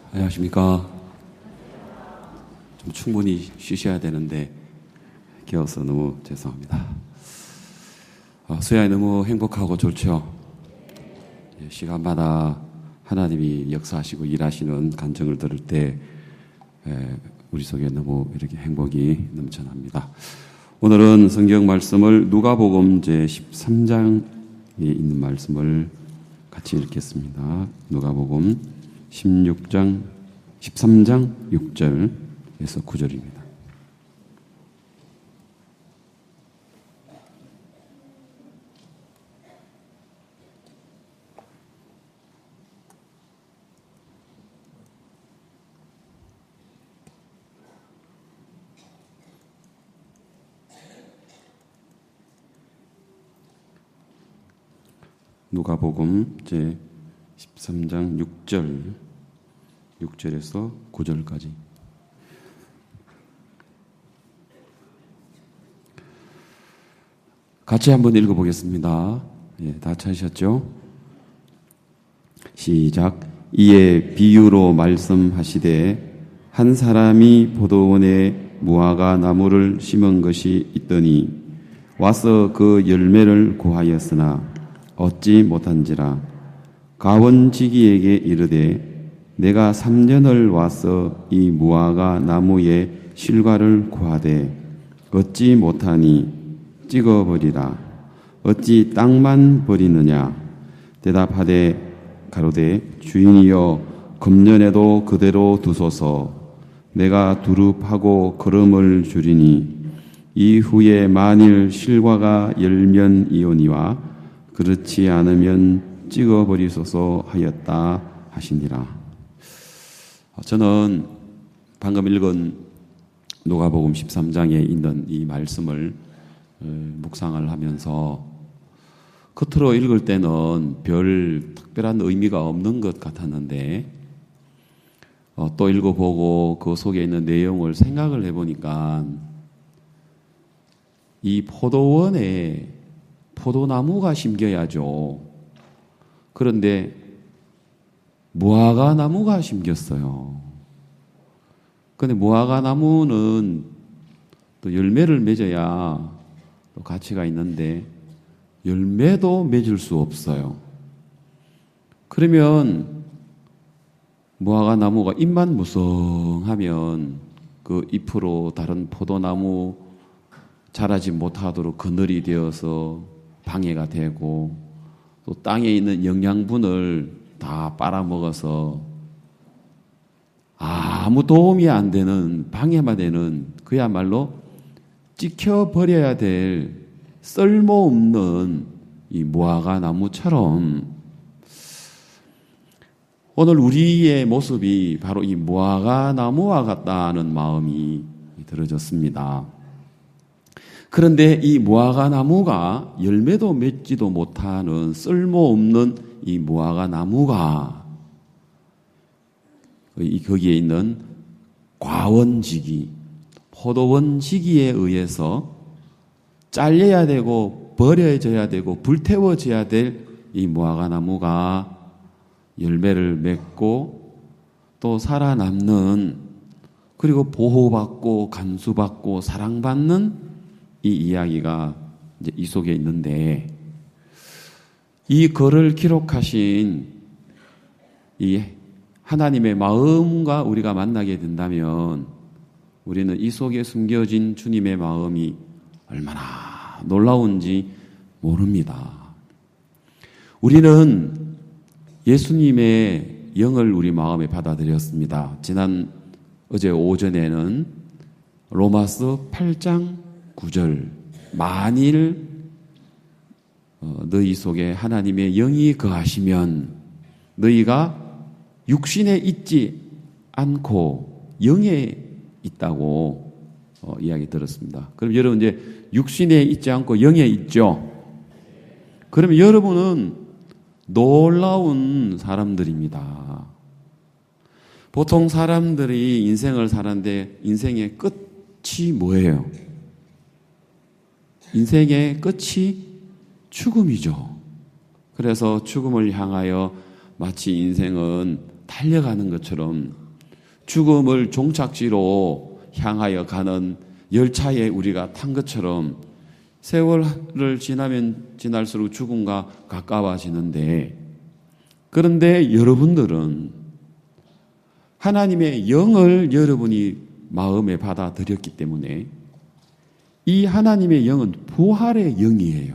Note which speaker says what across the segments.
Speaker 1: 안녕하십니까. 좀 충분히 쉬셔야 되는데 깨워서 너무 죄송합니다. 수야에 너무 행복하고 좋죠. 시간마다 하나님이 역사하시고 일하시는 간증을 들을 때 우리 속에 너무 이렇게 행복이 넘쳐납니다. 오늘은 성경 말씀을 누가복음 제 13장에 있는 말씀을 같이 읽겠습니다. 누가복음 13장 6절에서 9절입니다. 누가복음 제 13장 6절에서 9절까지. 같이 한번 읽어보겠습니다. 다 찾으셨죠? 시작. 이에 비유로 말씀하시되 한 사람이 포도원에 무화과 나무를 심은 것이 있더니 와서 그 열매를 구하였으나 얻지 못한지라. 가원지기에게 이르되 내가 3년을 와서 이 무화과 나무의 실과를 구하되 얻지 못하니 찍어버리라. 어찌 땅만 버리느냐. 대답하되 가로되 주인이여 금년에도 그대로 두소서. 내가 두릅하고 거름을 주리니 이후에 만일 실과가 열면이오니와 그렇지 않으면 찍어버리소서 하였다 하시니라. 저는 방금 읽은 누가복음 13장에 있는 이 말씀을 묵상을 하면서 겉으로 읽을 때는 별 특별한 의미가 없는 것 같았는데 또 읽어보고 그 속에 있는 내용을 생각을 해보니까 이 포도원에 포도나무가 심겨야죠. 그런데 무화과 나무가 심겼어요. 그런데 무화과 나무는 또 열매를 맺어야 또 가치가 있는데 열매도 맺을 수 없어요. 그러면 무화과 나무가 잎만 무성하면 그 잎으로 다른 포도나무 자라지 못하도록 그늘이 되어서 방해가 되고 또 땅에 있는 영양분을 다 빨아먹어서 아무 도움이 안 되는, 방해만 되는, 그야말로 찍혀버려야 될 쓸모없는 이 무화과 나무처럼 오늘 우리의 모습이 바로 이 무화과 나무와 같다는 마음이 들어졌습니다. 그런데 이 무화과 나무가 열매도 맺지도 못하는 쓸모없는 이 무화과 나무가 거기에 있는 과원지기, 포도원지기에 의해서 잘려야 되고 버려져야 되고 불태워져야 될 이 무화과 나무가 열매를 맺고 또 살아남는, 그리고 보호받고 간수받고 사랑받는 이 이야기가 이제 이 속에 있는데, 이 글을 기록하신 이 하나님의 마음과 우리가 만나게 된다면 우리는 이 속에 숨겨진 주님의 마음이 얼마나 놀라운지 모릅니다. 우리는 예수님의 영을 우리 마음에 받아들였습니다. 어제 오전에는 로마서 8장 9절, 만일 너희 속에 하나님의 영이 거하시면 너희가 육신에 있지 않고 영에 있다고 이야기 들었습니다. 그럼 여러분 이제 육신에 있지 않고 영에 있죠? 그러면 여러분은 놀라운 사람들입니다. 보통 사람들이 인생을 사는데 인생의 끝이 뭐예요? 인생의 끝이 죽음이죠. 그래서 죽음을 향하여 마치 인생은 달려가는 것처럼 죽음을 종착지로 향하여 가는 열차에 우리가 탄 것처럼 세월을 지나면 지날수록 죽음과 가까워지는데, 그런데 여러분들은 하나님의 영을 여러분이 마음에 받아들였기 때문에 이 하나님의 영은 부활의 영이에요.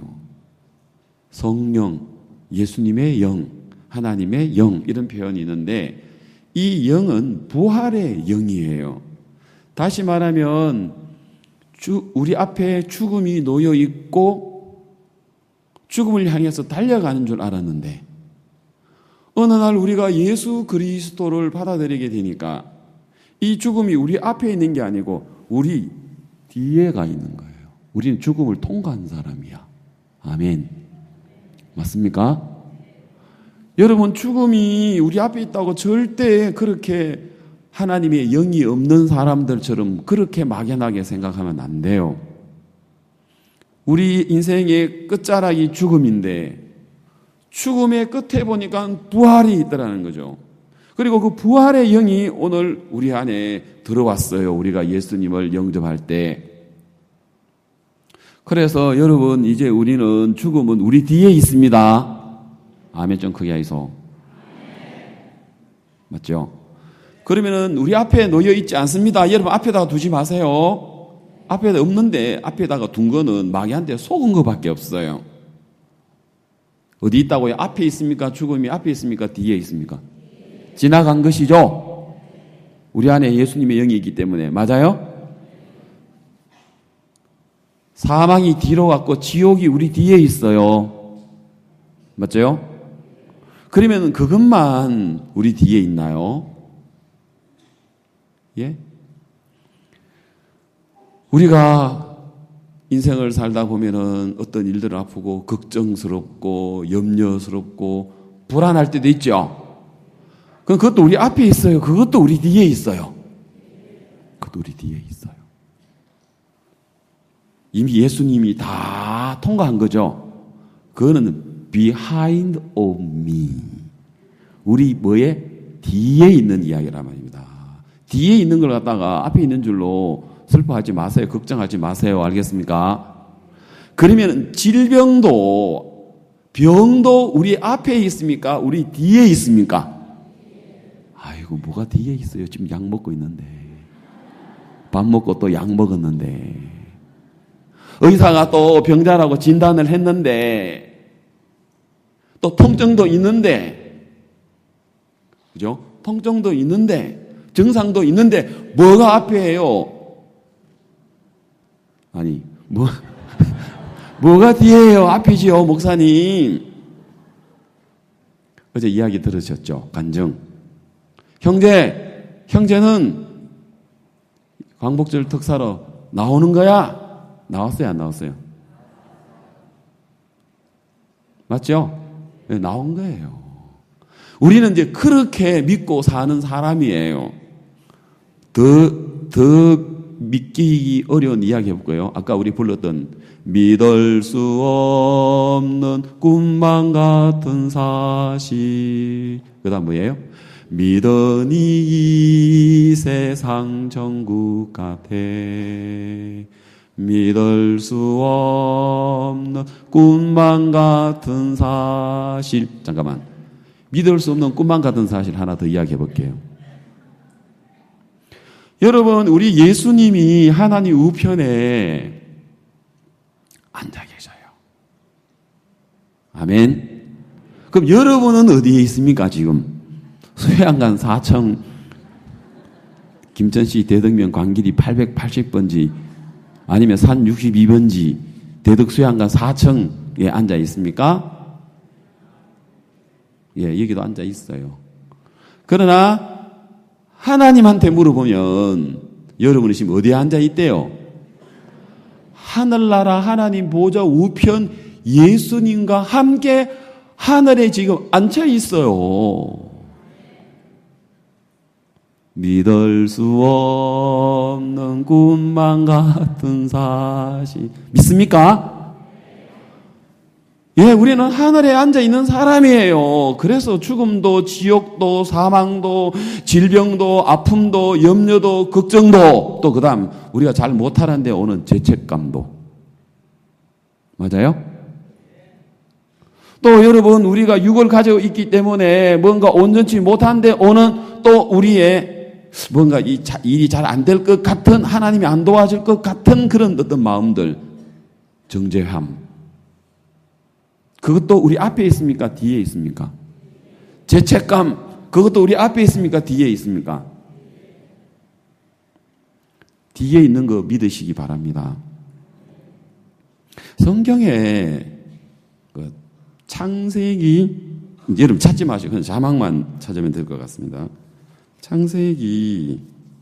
Speaker 1: 성령, 예수님의 영, 하나님의 영, 이런 표현이 있는데 이 영은 부활의 영이에요. 다시 말하면 우리 앞에 죽음이 놓여 있고 죽음을 향해서 달려가는 줄 알았는데 어느 날 우리가 예수 그리스도를 받아들이게 되니까 이 죽음이 우리 앞에 있는 게 아니고 우리 뒤에 가 있는 거예요. 우리는 죽음을 통과한 사람이야. 아멘. 맞습니까? 여러분, 죽음이 우리 앞에 있다고 절대 그렇게 하나님의 영이 없는 사람들처럼 그렇게 막연하게 생각하면 안 돼요. 우리 인생의 끝자락이 죽음인데 죽음의 끝에 보니까 부활이 있더라는 거죠. 그리고 그 부활의 영이 오늘 우리 안에 들어왔어요. 우리가 예수님을 영접할 때. 그래서 여러분, 이제 우리는 죽음은 우리 뒤에 있습니다. 아멘 좀 크게 하이소. 맞죠? 그러면은 우리 앞에 놓여 있지 않습니다. 여러분 앞에다가 두지 마세요. 앞에다 없는데 앞에다가 둔 거는 마귀한테 속은 것밖에 없어요. 어디 있다고요? 앞에 있습니까? 죽음이 앞에 있습니까? 뒤에 있습니까? 지나간 것이죠. 우리 안에 예수님의 영이 있기 때문에. 맞아요? 사망이 뒤로 갔고 지옥이 우리 뒤에 있어요. 맞죠? 그러면 그것만 우리 뒤에 있나요? 예? 우리가 인생을 살다 보면은 어떤 일들을 아프고 걱정스럽고 염려스럽고 불안할 때도 있죠. 그럼 그것도 우리 앞에 있어요. 그것도 우리 뒤에 있어요. 그것도 우리 뒤에 있어요. 이미 예수님이 다 통과한 거죠. 그거는 behind of me. 우리 뭐에? 뒤에 있는 이야기란 말입니다. 뒤에 있는 걸 갖다가 앞에 있는 줄로 슬퍼하지 마세요. 걱정하지 마세요. 알겠습니까? 그러면 질병도 병도 우리 앞에 있습니까? 우리 뒤에 있습니까? 아이고 뭐가 뒤에 있어요. 지금 약 먹고 있는데. 밥 먹고 또 약 먹었는데. 의사가 또 병자라고 진단을 했는데 또 통증도 있는데, 그죠? 통증도 있는데 증상도 있는데 뭐가 앞에예요? 아니 뭐가 뒤에요? 앞이지요, 목사님. 어제 이야기 들으셨죠? 간증. 형제는 광복절 특사로 나오는 거야? 나왔어요, 안 나왔어요? 맞죠? 네, 나온 거예요. 우리는 이제 그렇게 믿고 사는 사람이에요. 더 믿기 어려운 이야기 해볼까요? 아까 우리 불렀던 믿을 수 없는 꿈만 같은 사실. 그 다음 뭐예요? 믿으니 이 세상 천국 같아. 믿을 수 없는 꿈만 같은 사실. 잠깐만. 믿을 수 없는 꿈만 같은 사실 하나 더 이야기해 볼게요. 여러분, 우리 예수님이 하나님 우편에 앉아 계셔요. 아멘. 그럼 여러분은 어디에 있습니까, 지금? 수양간 4층 김천시 대덕면 광길이 880번지 아니면 산 62번지 대덕수양간 4층에 앉아 있습니까? 예, 여기도 앉아 있어요. 그러나 하나님한테 물어보면 여러분이 지금 어디에 앉아 있대요? 하늘나라 하나님 보좌 우편 예수님과 함께 하늘에 지금 앉아 있어요. 믿을 수 없는 꿈만 같은 사실. 믿습니까? 예, 우리는 하늘에 앉아 있는 사람이에요. 그래서 죽음도, 지옥도, 사망도, 질병도, 아픔도, 염려도, 걱정도, 또 그다음 우리가 잘 못하는데 오는 죄책감도. 맞아요? 또 여러분, 우리가 육을 가지고 있기 때문에 뭔가 온전치 못한데 오는 또 우리의 뭔가 이 일이 잘 안 될 것 같은, 하나님이 안 도와줄 것 같은 그런 어떤 마음들, 정죄함. 그것도 우리 앞에 있습니까? 뒤에 있습니까? 죄책감, 그것도 우리 앞에 있습니까? 뒤에 있습니까? 뒤에 있는 거 믿으시기 바랍니다. 성경에 그 창세기, 여러분 찾지 마시고 그냥 자막만 찾으면 될 것 같습니다. 창세기,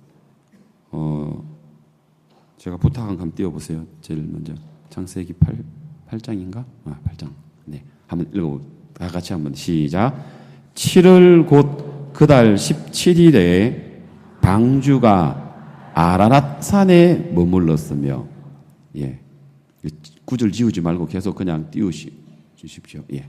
Speaker 1: 제가 부탁 한번 띄워보세요. 제일 먼저. 창세기 8장인가? 8장. 네. 한번 읽어볼게요. 다 같이 한번 시작. 7월 곧 그 달 17일에 방주가 아라랏 산에 머물렀으며, 예. 구절 지우지 말고 계속 그냥 띄우십시오. 예.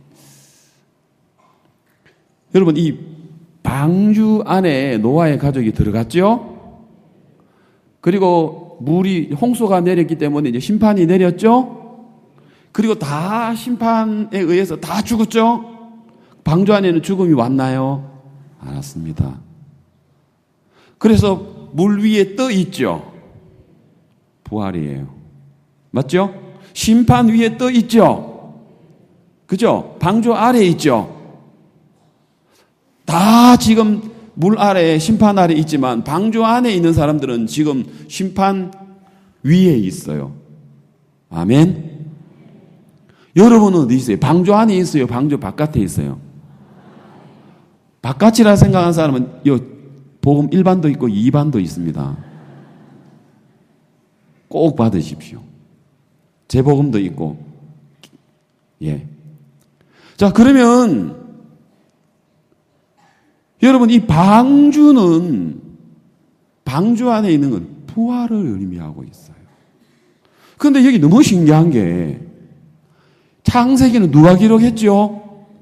Speaker 1: 여러분, 이 방주 안에 노아의 가족이 들어갔죠? 그리고 물이, 홍수가 내렸기 때문에 이제 심판이 내렸죠? 그리고 다 심판에 의해서 다 죽었죠? 방주 안에는 죽음이 왔나요? 안 왔습니다. 그래서 물 위에 떠 있죠? 부활이에요. 맞죠? 심판 위에 떠 있죠? 그죠? 방주 아래에 있죠? 다 지금 물 아래, 심판 아래 있지만 방주 안에 있는 사람들은 지금 심판 위에 있어요. 아멘? 여러분은 어디 있어요? 방주 안에 있어요? 방주 바깥에 있어요? 바깥이라 생각하는 사람은 복음 1반도 있고 2반도 있습니다. 꼭 받으십시오. 제 복음도 있고. 예. 자, 그러면 여러분, 이 방주는, 방주 안에 있는 건 부활을 의미하고 있어요. 그런데 여기 너무 신기한 게, 창세기는 누가 기록했죠?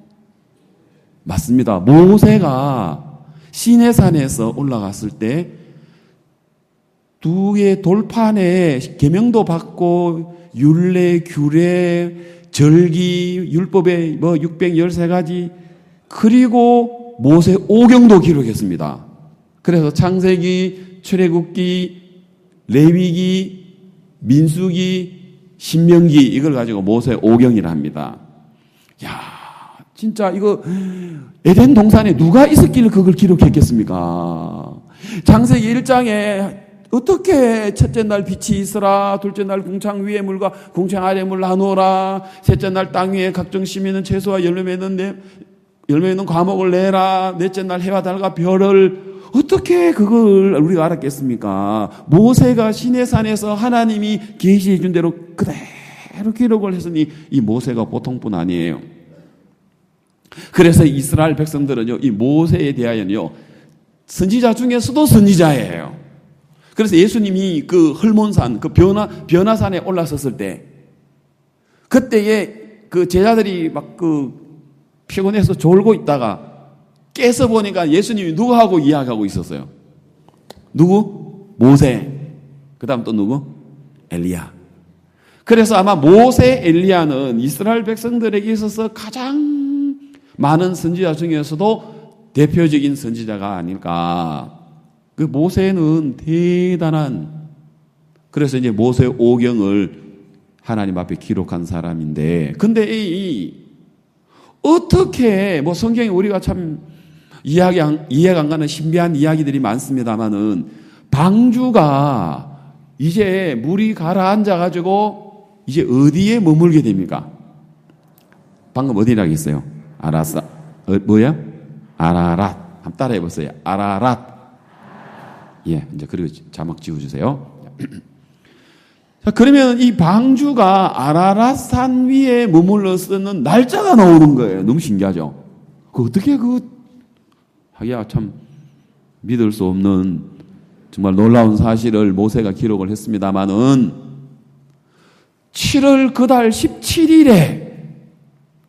Speaker 1: 맞습니다. 모세가 시내산에서 올라갔을 때, 두 개의 돌판에 계명도 받고, 율례, 규례, 절기, 율법의 613가지, 그리고 모세 오경도 기록했습니다. 그래서 창세기, 출애굽기, 레위기, 민수기, 신명기 이걸 가지고 모세 오경이라 합니다. 야, 진짜 이거 에덴 동산에 누가 있었길래 그걸 기록했겠습니까? 창세기 1장에 어떻게 첫째 날 빛이 있으라, 둘째 날 궁창 위에 물과 궁창 아래 물 나누어라, 셋째 날 땅 위에 각종 씨 있는 채소와 열매 있는 과목을 내라, 넷째 날 해와 달과 별을, 어떻게 그걸 우리가 알았겠습니까? 모세가 시내산에서 하나님이 계시해 준 대로 그대로 기록을 했으니 이 모세가 보통뿐 아니에요. 그래서 이스라엘 백성들은요, 이 모세에 대하여는요, 선지자 중에서도 선지자예요. 그래서 예수님이 그 헐몬산, 그 변화산에 올라섰을 때, 그때에 그 제자들이 막 피곤해서 졸고 있다가 깨서 보니까 예수님이 누구하고 이야기하고 있었어요? 누구? 모세. 그 다음 또 누구? 엘리야. 그래서 아마 모세, 엘리야는 이스라엘 백성들에게 있어서 가장 많은 선지자 중에서도 대표적인 선지자가 아닐까. 그 모세는 대단한, 그래서 이제 모세 오경을 하나님 앞에 기록한 사람인데, 근데 어떻게, 성경에 우리가 참 이해가 안 가는 신비한 이야기들이 많습니다만은, 방주가 이제 물이 가라앉아가지고, 이제 어디에 머물게 됩니까? 방금 어디라고 했어요? 뭐야? 아라랏. 한번 따라해 보세요. 아라랏. 예, 이제 그리고 자막 지워주세요. 자, 그러면 이 방주가 아라랏 산 위에 머물렀었는 날짜가 나오는 거예요. 너무 신기하죠? 어떻게 하기야 참 믿을 수 없는 정말 놀라운 사실을 모세가 기록을 했습니다만은 7월 그 달 17일에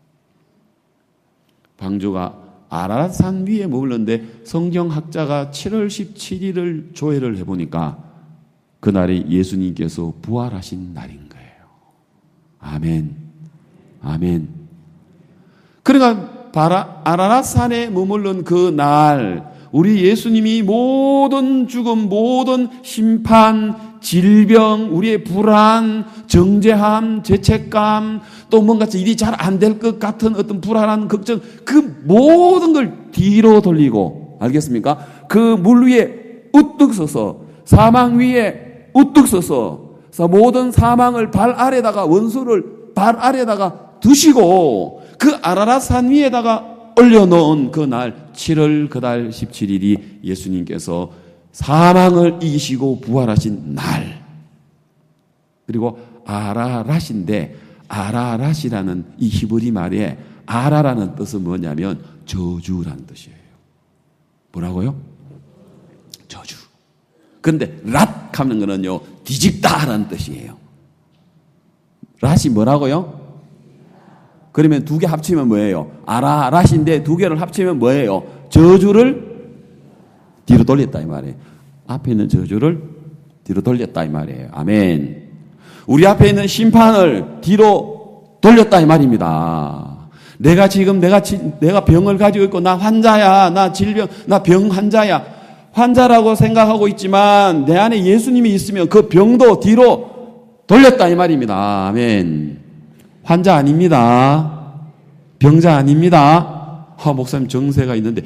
Speaker 1: 방주가 아라랏산 위에 머물렀는데 성경학자가 7월 17일을 조회를 해보니까 그날이 예수님께서 부활하신 날인 거예요. 아멘. 아멘. 그러니까 아라랏산에 머물른 그 날 우리 예수님이 모든 죽음, 모든 심판, 질병, 우리의 불안, 정죄함, 죄책감, 또 뭔가 일이 잘 안 될 것 같은 어떤 불안한 걱정, 그 모든 걸 뒤로 돌리고, 알겠습니까? 그 물 위에 우뚝 서서, 사망 위에 우뚝 서서, 모든 사망을 발 아래다가, 원수를 발 아래다가 두시고, 그 아라랏산 위에다가 올려놓은 그 날, 7월 그달 17일이 예수님께서 사망을 이기시고 부활하신 날. 그리고 아라랏인데, 아라랏이라는 이 히브리 말에 아라라는 뜻은 뭐냐면 저주라는 뜻이에요. 뭐라고요? 저주. 그런데 랏 하는 거는요, 뒤집다라는 뜻이에요. 랏이 뭐라고요? 그러면 두 개 합치면 뭐예요? 아라랏인데 두 개를 합치면 뭐예요? 저주를 뒤로 돌렸다 이 말이에요. 앞에 있는 저주를 뒤로 돌렸다 이 말이에요. 아멘. 우리 앞에 있는 심판을 뒤로 돌렸다 이 말입니다. 내가 지금 내가 병을 가지고 있고 나 환자야, 나 질병, 나 병 환자야. 환자라고 생각하고 있지만 내 안에 예수님이 있으면 그 병도 뒤로 돌렸다 이 말입니다. 아멘. 환자 아닙니다. 병자 아닙니다. 목사님 정세가 있는데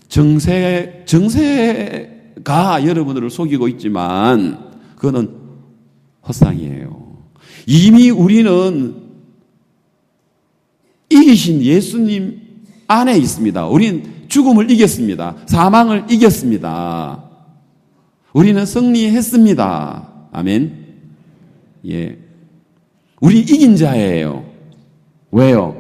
Speaker 1: 정세가 여러분들을 속이고 있지만 그거는 헛상이에요. 이미 우리는 이기신 예수님 안에 있습니다. 우리는 죽음을 이겼습니다. 사망을 이겼습니다. 우리는 승리했습니다. 아멘. 예. 우리 이긴 자예요. 왜요?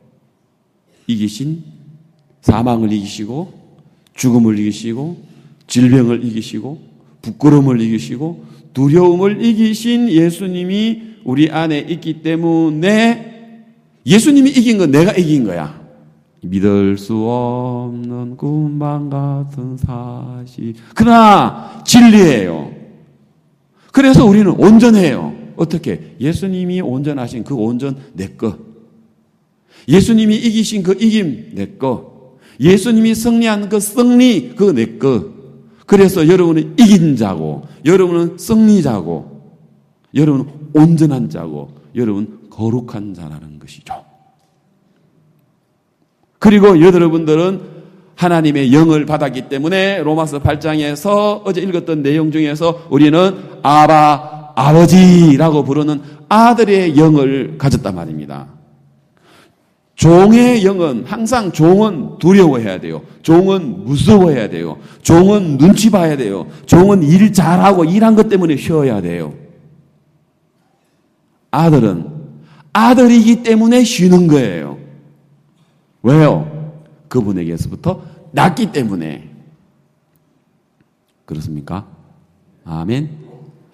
Speaker 1: 이기신 사망을 이기시고 죽음을 이기시고 질병을 이기시고 부끄러움을 이기시고 두려움을 이기신 예수님이 우리 안에 있기 때문에 예수님이 이긴 건 내가 이긴 거야. 믿을 수 없는 꿈만 같은 사실. 그러나 진리예요. 그래서 우리는 온전해요. 어떻게? 예수님이 온전하신 그 온전 내 거. 예수님이 이기신 그 이김 내 거. 예수님이 승리한 그 승리 그 내 거. 그래서 여러분은 이긴 자고, 여러분은 승리자고, 여러분은 온전한 자고, 여러분 거룩한 자라는 것이죠. 그리고 여러분들은 하나님의 영을 받았기 때문에 로마서 8장에서 어제 읽었던 내용 중에서 우리는 아버지라고 부르는 아들의 영을 가졌단 말입니다. 종의 영은 항상 종은 두려워해야 돼요. 종은 무서워해야 돼요. 종은 눈치 봐야 돼요. 종은 일 잘하고 일한 것 때문에 쉬어야 돼요. 아들은 아들이기 때문에 쉬는 거예요. 왜요? 그분에게서부터 났기 때문에. 그렇습니까? 아멘.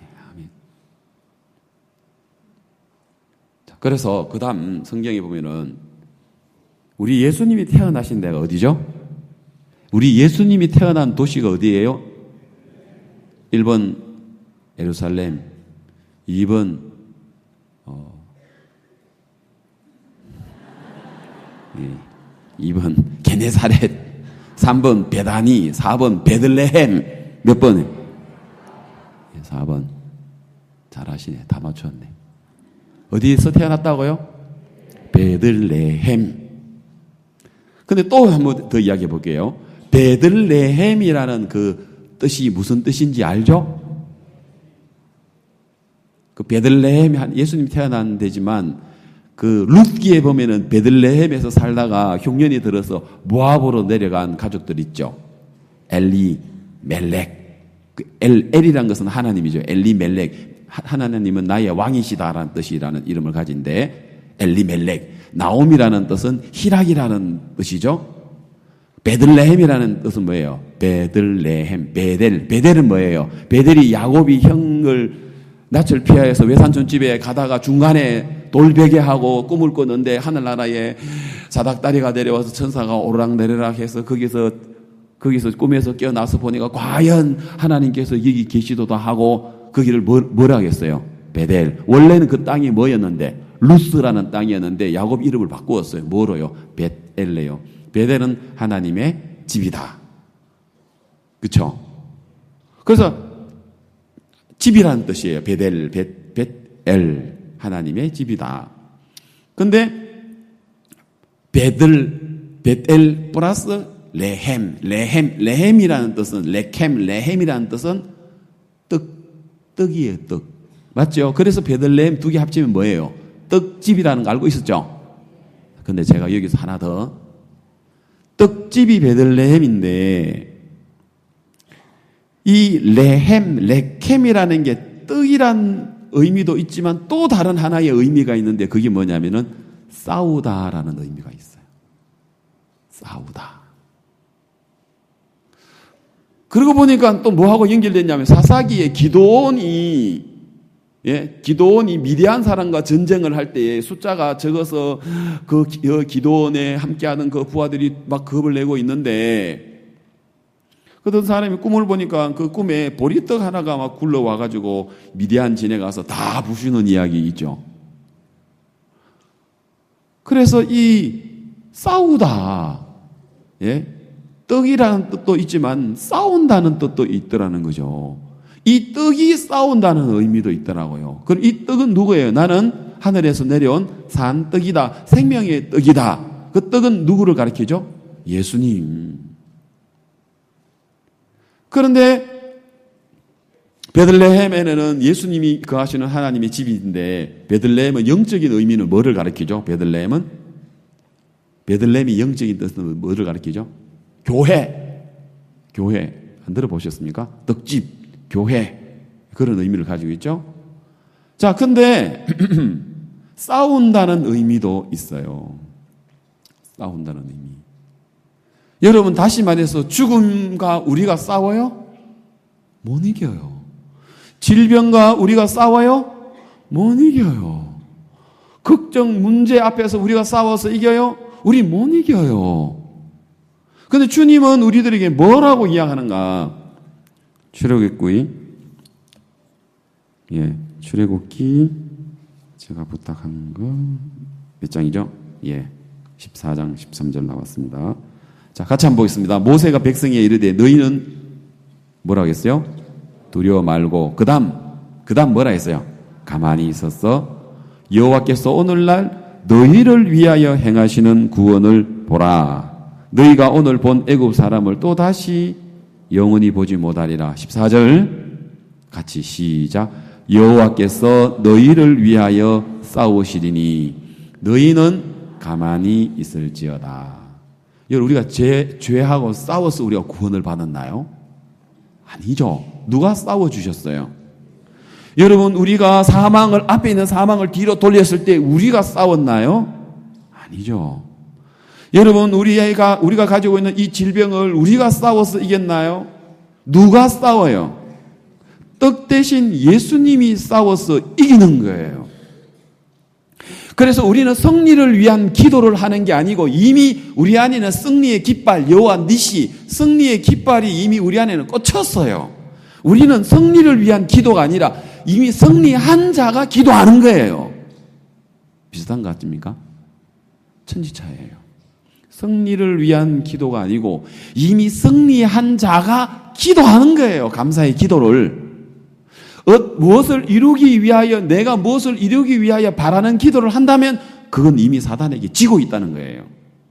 Speaker 1: 그래서 그 다음 성경에 보면은 우리 예수님이 태어나신 데가 어디죠? 우리 예수님이 태어난 도시가 어디예요? 1번 예루살렘, 2번 게네사렛, 3번 베다니, 4번 베들레헴. 몇 번에? 4번. 잘하시네. 다 맞췄네. 어디에서 태어났다고요? 베들레헴. 근데 또 한 번 더 이야기해 볼게요. 베들레헴이라는 그 뜻이 무슨 뜻인지 알죠? 그 베들레헴, 예수님 태어난 데지만 그 룻기에 보면은 베들레헴에서 살다가 흉년이 들어서 모압으로 내려간 가족들 있죠. 엘리멜렉. 그 엘이라는 것은 하나님이죠. 엘리멜렉. 하나님은 나의 왕이시다라는 뜻이라는 이름을 가진데 엘리멜렉. 나옴이라는 뜻은 희락이라는 뜻이죠. 베들레헴이라는 뜻은 뭐예요? 베들레헴. 베델은 뭐예요? 베델이 야곱이 형을 낯을 피하여서 외삼촌 집에 가다가 중간에 돌베개하고 꿈을 꿨는데 하늘나라에 사닥다리가 내려와서 천사가 오르락내리락 해서 거기서 꿈에서 깨어나서 보니까 과연 하나님께서 여기 계시도다 하고 거기를 뭐라 하겠어요? 베델. 원래는 그 땅이 뭐였는데 루스라는 땅이었는데 야곱 이름을 바꾸었어요. 뭐로요? 벳엘레요. 베델은 하나님의 집이다. 그렇죠? 그래서 집이라는 뜻이에요. 베델, 벳엘. 하나님의 집이다. 근데 벳엘 플러스 레헴이라는 뜻은 레헴이라는 뜻은 떡이에요. 떡. 맞죠? 그래서 베들레헴 두 개 합치면 뭐예요? 떡집이라는 거 알고 있었죠? 근데 제가 여기서 하나 더. 떡집이 베들레헴인데 이 레켐이라는 게 떡이란 의미도 있지만 또 다른 하나의 의미가 있는데 그게 뭐냐면은 싸우다라는 의미가 있어요. 싸우다. 그러고 보니까 또 뭐하고 연결됐냐면 사사기에 기드온이 미디안 사람과 전쟁을 할 때에 숫자가 적어서 그 기드온에 함께하는 그 부하들이 막 겁을 내고 있는데 그런 사람이 꿈을 보니까 그 꿈에 보리떡 하나가 막 굴러와가지고 미디안 진에 가서 다 부수는 이야기 있죠. 그래서 이 싸우다, 떡이라는 뜻도 있지만 싸운다는 뜻도 있더라는 거죠. 이 떡이 싸운다는 의미도 있더라고요. 그럼 이 떡은 누구예요? 나는 하늘에서 내려온 산떡이다. 생명의 떡이다. 그 떡은 누구를 가리키죠? 예수님. 그런데 베들레헴에는 예수님이 거하시는 하나님의 집인데 베들레헴은 영적인 의미는 뭐를 가리키죠? 베들레헴이 영적인 뜻은 뭐를 가리키죠? 교회. 안 들어보셨습니까? 떡집, 교회. 그런 의미를 가지고 있죠? 자, 근데 싸운다는 의미도 있어요. 싸운다는 의미. 여러분 다시 말해서 죽음과 우리가 싸워요? 못 이겨요. 질병과 우리가 싸워요? 못 이겨요. 걱정, 문제 앞에서 우리가 싸워서 이겨요? 우리 못 이겨요. 근데 주님은 우리들에게 뭐라고 이야기하는가? 출애굽기 출애굽기 제가 부탁한 거 몇 장이죠? 14장 13절 나왔습니다. 자, 같이 한번 보겠습니다. 모세가 백성에 이르되 너희는 뭐라고 했어요? 두려워 말고 그다음 뭐라 했어요? 가만히 있었어. 여호와께서 오늘날 너희를 위하여 행하시는 구원을 보라. 너희가 오늘 본 애굽 사람을 또 다시 영원히 보지 못하리라. 14절 같이 시작. 여호와께서 너희를 위하여 싸우시리니 너희는 가만히 있을지어다. 여러분 우리가 죄하고 싸워서 우리가 구원을 받았나요? 아니죠. 누가 싸워주셨어요? 여러분 우리가 앞에 있는 사망을 뒤로 돌렸을 때 우리가 싸웠나요? 아니죠. 여러분 우리가 가지고 있는 이 질병을 우리가 싸워서 이겼나요? 누가 싸워요? 떡 대신 예수님이 싸워서 이기는 거예요. 그래서 우리는 승리를 위한 기도를 하는 게 아니고 이미 우리 안에는 승리의 깃발, 여호와 니시, 승리의 깃발이 이미 우리 안에는 꽂혔어요. 우리는 승리를 위한 기도가 아니라 이미 승리한 자가 기도하는 거예요. 비슷한 것 같습니까? 천지차이예요. 승리를 위한 기도가 아니고 이미 승리한 자가 기도하는 거예요. 감사의 기도를. 무엇을 이루기 위하여 내가 무엇을 이루기 위하여 바라는 기도를 한다면 그건 이미 사단에게 지고 있다는 거예요.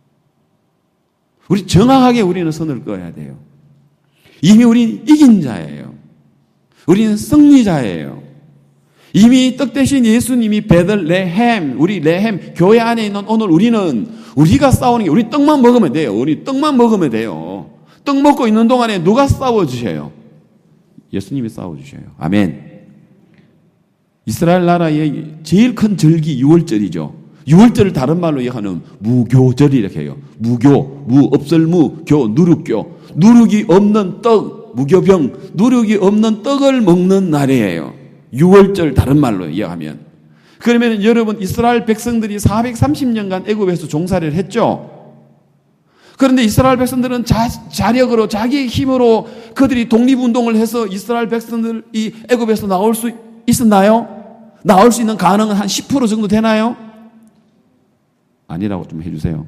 Speaker 1: 우리 정확하게 우리는 선을 그어야 돼요. 이미 우리는 이긴 자예요. 우리는 승리자예요. 이미 떡 대신 예수님이 베들레헴, 우리 레헴 교회 안에 있는 오늘 우리가 싸우는 게 우리 떡만 먹으면 돼요. 우리 떡만 먹으면 돼요. 떡 먹고 있는 동안에 누가 싸워주셔요? 예수님이 싸워주셔요. 아멘. 이스라엘 나라의 제일 큰 절기 6월절이죠. 6월절을 다른 말로 얘기하는 무교절이 이렇게 해요. 없을무, 누룩교. 누룩이 없는 떡, 무교병, 누룩이 없는 떡을 먹는 날이에요. 6월절 다른 말로 이야기하면. 그러면 여러분 이스라엘 백성들이 430년간 애굽에서 종살이를 했죠. 그런데 이스라엘 백성들은 자력으로 자기의 힘으로 그들이 독립운동을 해서 이스라엘 백성들이 애굽에서 나올 수 있었나요? 나올 수 있는 가능은 한 10% 정도 되나요? 아니라고 좀 해주세요.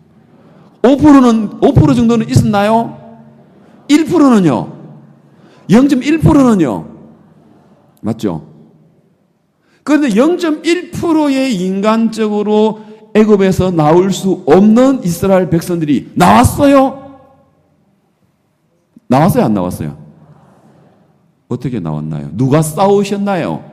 Speaker 1: 5% 정도는 있었나요? 1%는요? 0.1%는요? 맞죠? 그런데 0.1%의 인간적으로 애굽에서 나올 수 없는 이스라엘 백성들이 나왔어요? 나왔어요? 안 나왔어요? 어떻게 나왔나요? 누가 싸우셨나요?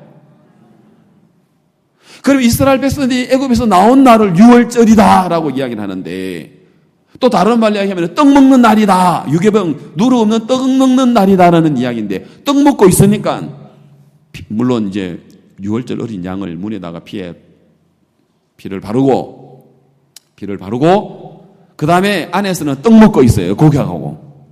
Speaker 1: 그럼 이스라엘 백성들이 애굽에서 나온 날을 유월절이다라고 이야기를 하는데 또 다른 말로 이야기하면 떡 먹는 날이다. 유괴병 누루 없는 떡 먹는 날이다라는 이야기인데 떡 먹고 있으니까 물론 이제 유월절 어린 양을 문에다가 피를 바르고 그 다음에 안에서는 떡 먹고 있어요. 고기하고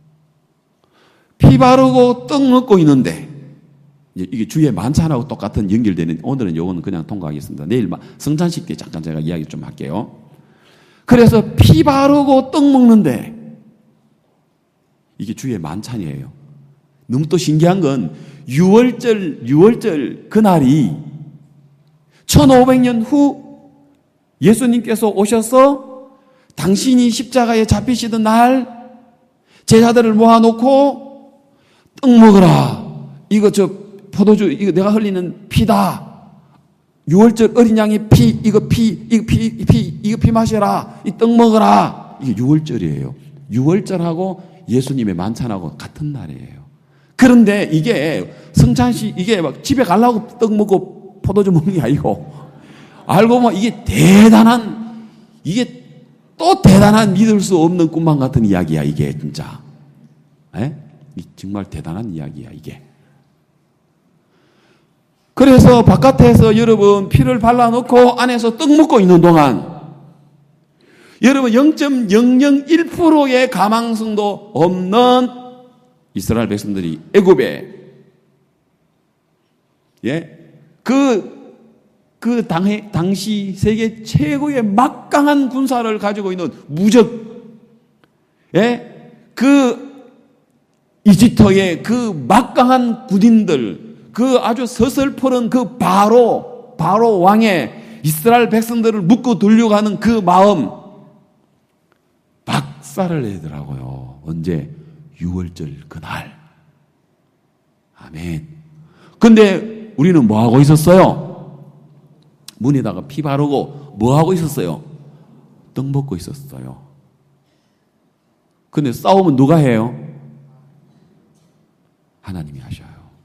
Speaker 1: 피 바르고 떡 먹고 있는데 이게 주의 만찬하고 똑같은 연결되는 오늘은 요거는 그냥 통과하겠습니다. 내일 성찬식 때 잠깐 제가 이야기 좀 할게요. 그래서 피 바르고 떡 먹는데 이게 주의 만찬이에요. 너무 또 신기한 건 유월절 그날이 1500년 후 예수님께서 오셔서 당신이 십자가에 잡히시던 날 제자들을 모아놓고 떡 먹어라. 이거 포도주 이거 내가 흘리는 피다. 유월절 어린 양의 피 이거 피 마셔라. 이 떡 먹어라. 이게 유월절이에요. 유월절하고 예수님의 만찬하고 같은 날이에요. 그런데 이게 성찬식 이게 막 집에 가려고 떡 먹고 포도주 먹는 게 아니고 알고 보면 이게 또 대단한 믿을 수 없는 꿈만 같은 이야기야 이게 진짜. 정말 대단한 이야기야 이게. 그래서 바깥에서 여러분 피를 발라놓고 안에서 떡 먹고 있는 동안 여러분 0.001%의 가망성도 없는 이스라엘 백성들이 애굽에 당시 세계 최고의 막강한 군사를 가지고 있는 무적 이집트의 그 막강한 군인들 그 아주 서슬퍼런 그 바로 왕의 이스라엘 백성들을 묶고 돌려가는 그 마음 박살을 내더라고요. 언제? 유월절 그날. 아멘. 근데 우리는 뭐 하고 있었어요? 문에다가 피 바르고 뭐 하고 있었어요? 떡 먹고 있었어요. 근데 싸움은 누가 해요? 하나님이 하셔요.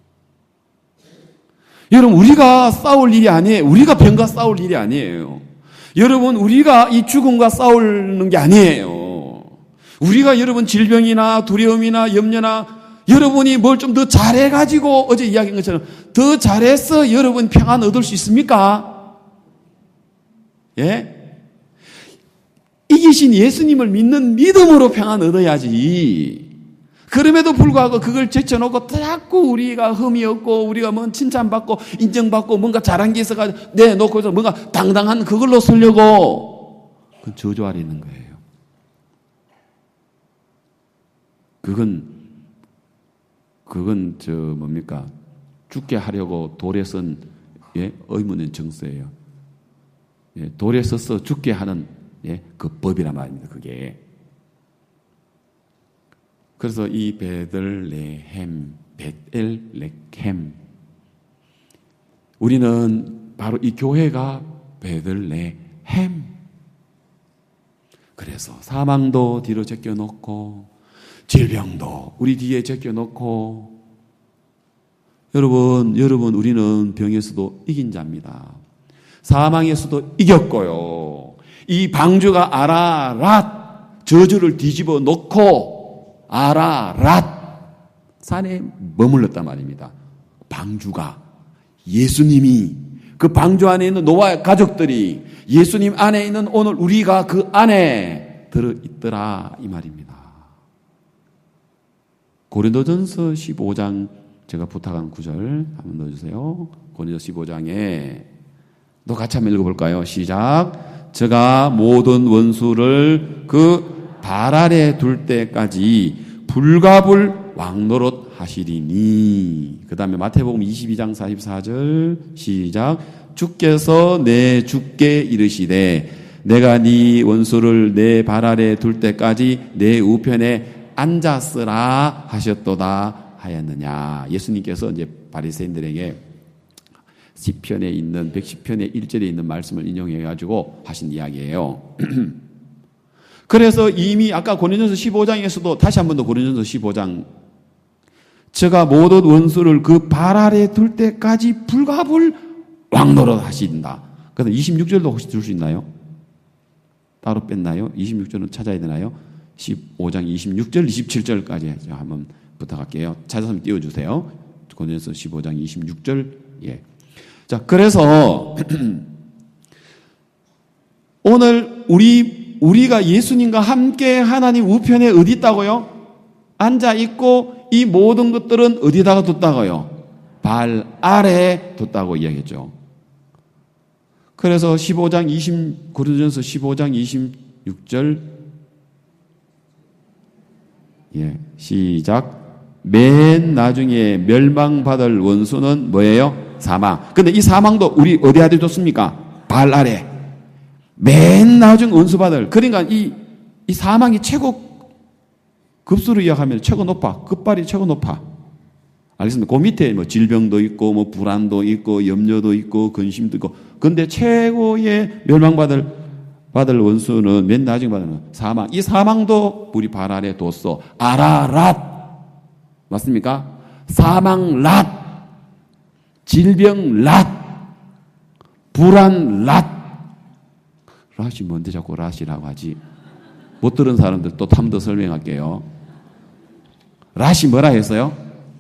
Speaker 1: 여러분 우리가 싸울 일이 아니에요. 우리가 병과 싸울 일이 아니에요. 여러분 우리가 이 죽음과 싸우는 게 아니에요. 우리가 여러분 질병이나 두려움이나 염려나 여러분이 뭘 좀 더 잘해가지고 어제 이야기한 것처럼 더 잘해서 여러분 평안 얻을 수 있습니까? 이기신 예수님을 믿는 믿음으로 평안 얻어야지. 그럼에도 불구하고 그걸 제쳐놓고 자꾸 우리가 흠이 없고 우리가 뭐 칭찬받고 인정받고 뭔가 잘한 게 있어가지고 내놓고서 뭔가 당당한 그걸로 쓰려고 그건 저주 아래 있는 거예요. 그건 뭡니까? 죽게 하려고 돌에 쓴 의문의 정서예요. 돌에 써서 죽게 하는 그 법이란 말입니다. 그게. 그래서 이 베들레헴 우리는 바로 이 교회가 베들레헴. 그래서 사망도 뒤로 제껴놓고 질병도 우리 뒤에 제껴놓고 여러분 우리는 병에서도 이긴 자입니다. 사망에서도 이겼고요. 이 방주가 아라랏 저주를 뒤집어 놓고 아라랏 산에 머물렀단 말입니다. 방주가 예수님이 그 방주 안에 있는 노아의 가족들이 예수님 안에 있는 오늘 우리가 그 안에 들어있더라 이 말입니다. 고린도전서 15장 제가 부탁한 구절 한번 넣어주세요. 고린도전서 15장에 또 같이 한번 읽어볼까요? 시작. 저가 모든 원수를 그 발 아래 둘 때까지 불가불 왕노릇 하시리니. 그 다음에 마태복음 22장 44절 시작. 주께서 내 주께 이르시되 내가 네 원수를 내 발 아래 둘 때까지 내 우편에 앉았으라 하셨도다 하였느냐. 예수님께서 이제 바리새인들에게 시편에 있는 110편의 1절에 있는 말씀을 인용해 가지고 하신 이야기예요. 그래서 이미 아까 고린도전서 15장에서도 다시 한 번 더 고린도전서 15장 저가 모든 원수를 그 발 아래 둘 때까지 불가불 왕노릇 하신다. 그래서 26절도 혹시 들 수 있나요? 따로 뺐나요? 26절은 찾아야 되나요? 15장 26절, 27절까지 한번 부탁할게요. 찾아서 한번 띄워주세요. 고린도전서 15장 26절. 예. 자, 그래서 오늘 우리가 예수님과 함께 하나님 우편에 어디 있다고요? 앉아 있고 이 모든 것들은 어디다가 뒀다고요? 발 아래에 뒀다고 이야기했죠. 그래서 고린도전서 15장 26절 예, 시작. 맨 나중에 멸망받을 원수는 뭐예요? 사망. 근데 이 사망도 우리 어디에 뒀습니까? 발 아래. 맨 나중 원수 받을. 그러니까 이 사망이 최고 급수로 이야기하면 최고 높아. 끝발이 최고 높아. 알겠습니까? 그 밑에 뭐 질병도 있고, 뭐 불안도 있고, 염려도 있고, 근심도 있고. 근데 최고의 멸망받을 원수는 맨 나중에 받는 사망. 이 사망도 우리 발 아래 뒀어. 아라랏. 맞습니까? 사망 랏. 질병 랏. 불안 랏. 랏이 뭔데 자꾸 랏이라고 하지? 못 들은 사람들 또 탐 더 설명할게요. 랏이 뭐라 했어요?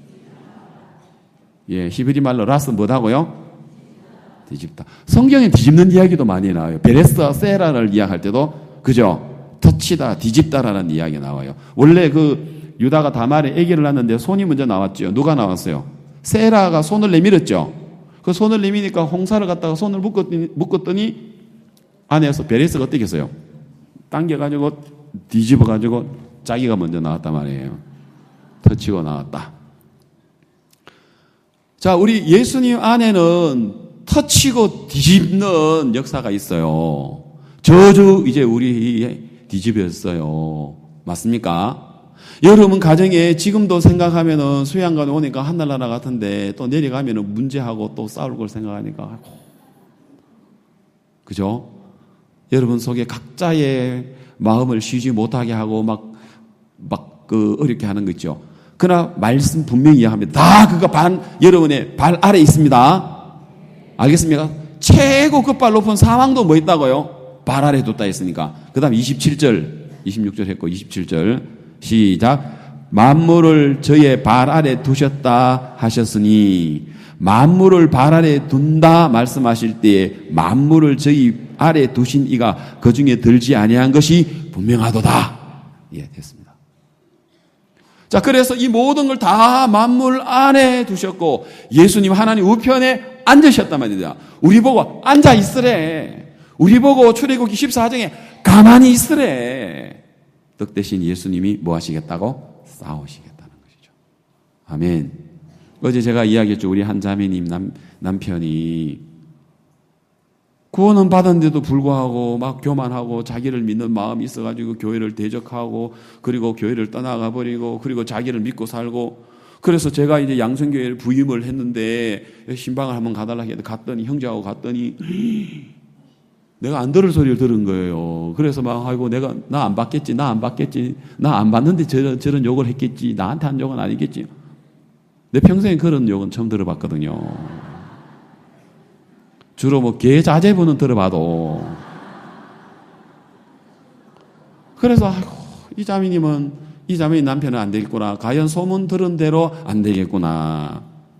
Speaker 1: 예, 히브리 말로 랏은 뭐다고요? 뒤집다. 성경에 뒤집는 이야기도 많이 나와요. 베레스와 세라를 이야기할 때도 그죠? 터치다, 뒤집다라는 이야기 나와요. 원래 그 유다가 다말에 아기를 낳았는데 손이 먼저 나왔죠. 누가 나왔어요? 세라가 손을 내밀었죠. 그 손을 내미니까 홍사를 갖다가 손을 묶었더니 안에서 베레스가 어떻게 했어요? 당겨가지고 뒤집어가지고 자기가 먼저 나왔단 말이에요. 터치고 나왔다. 자, 우리 예수님 안에는 터치고 뒤집는 역사가 있어요. 저주 이제 우리 뒤집었어요. 맞습니까? 여러분 가정에 지금도 생각하면은 수양관 오니까 하늘나라 같은데 또 내려가면은 문제하고 또 싸울 걸 생각하니까 아이고. 그죠? 여러분 속에 각자의 마음을 쉬지 못하게 하고 막 어렵게 하는 거 있죠. 그러나 말씀 분명히 이야기합니다. 다 그거 여러분의 발 아래 있습니다. 알겠습니까? 최고 끝발 높은 사망도 뭐 있다고요? 발 아래 뒀다 했으니까. 그 다음 26절 했고 27절 시작. 만물을 저의 발 아래 두셨다 하셨으니 만물을 발 아래 둔다 말씀하실 때에 만물을 저희 아래 두신 이가 그 중에 들지 아니한 것이 분명하도다. 예, 됐습니다. 자, 그래서 이 모든 걸 다 만물 안에 두셨고 예수님 하나님 우편에 앉으셨단 말입니다. 우리 보고 앉아 있으래. 우리 보고 출애굽기 14장에 가만히 있으래. 떡 대신 예수님이 뭐 하시겠다고? 싸우시겠다는 것이죠. 아멘. 어제 제가 이야기했죠. 우리 한 자매님 남편이 구원은 받았는데도 불구하고 막 교만하고 자기를 믿는 마음이 있어가지고 교회를 대적하고 그리고 교회를 떠나가 버리고 그리고 자기를 믿고 살고 그래서 제가 이제 양성교회를 부임을 했는데 신방을 한번 가달라고 했는데 갔더니 형제하고 갔더니 내가 안 들을 소리를 들은 거예요. 그래서 막 아이고 나 안 받겠지 나 안 받는데 저런 욕을 했겠지 나한테 한 욕은 아니겠지. 내 평생에 그런 욕은 처음 들어봤거든요. 주로 뭐 계자제분은 들어봐도. 그래서 아이고 이 자매님 남편은 안 되겠구나. 과연 소문 들은 대로 안 되겠구나.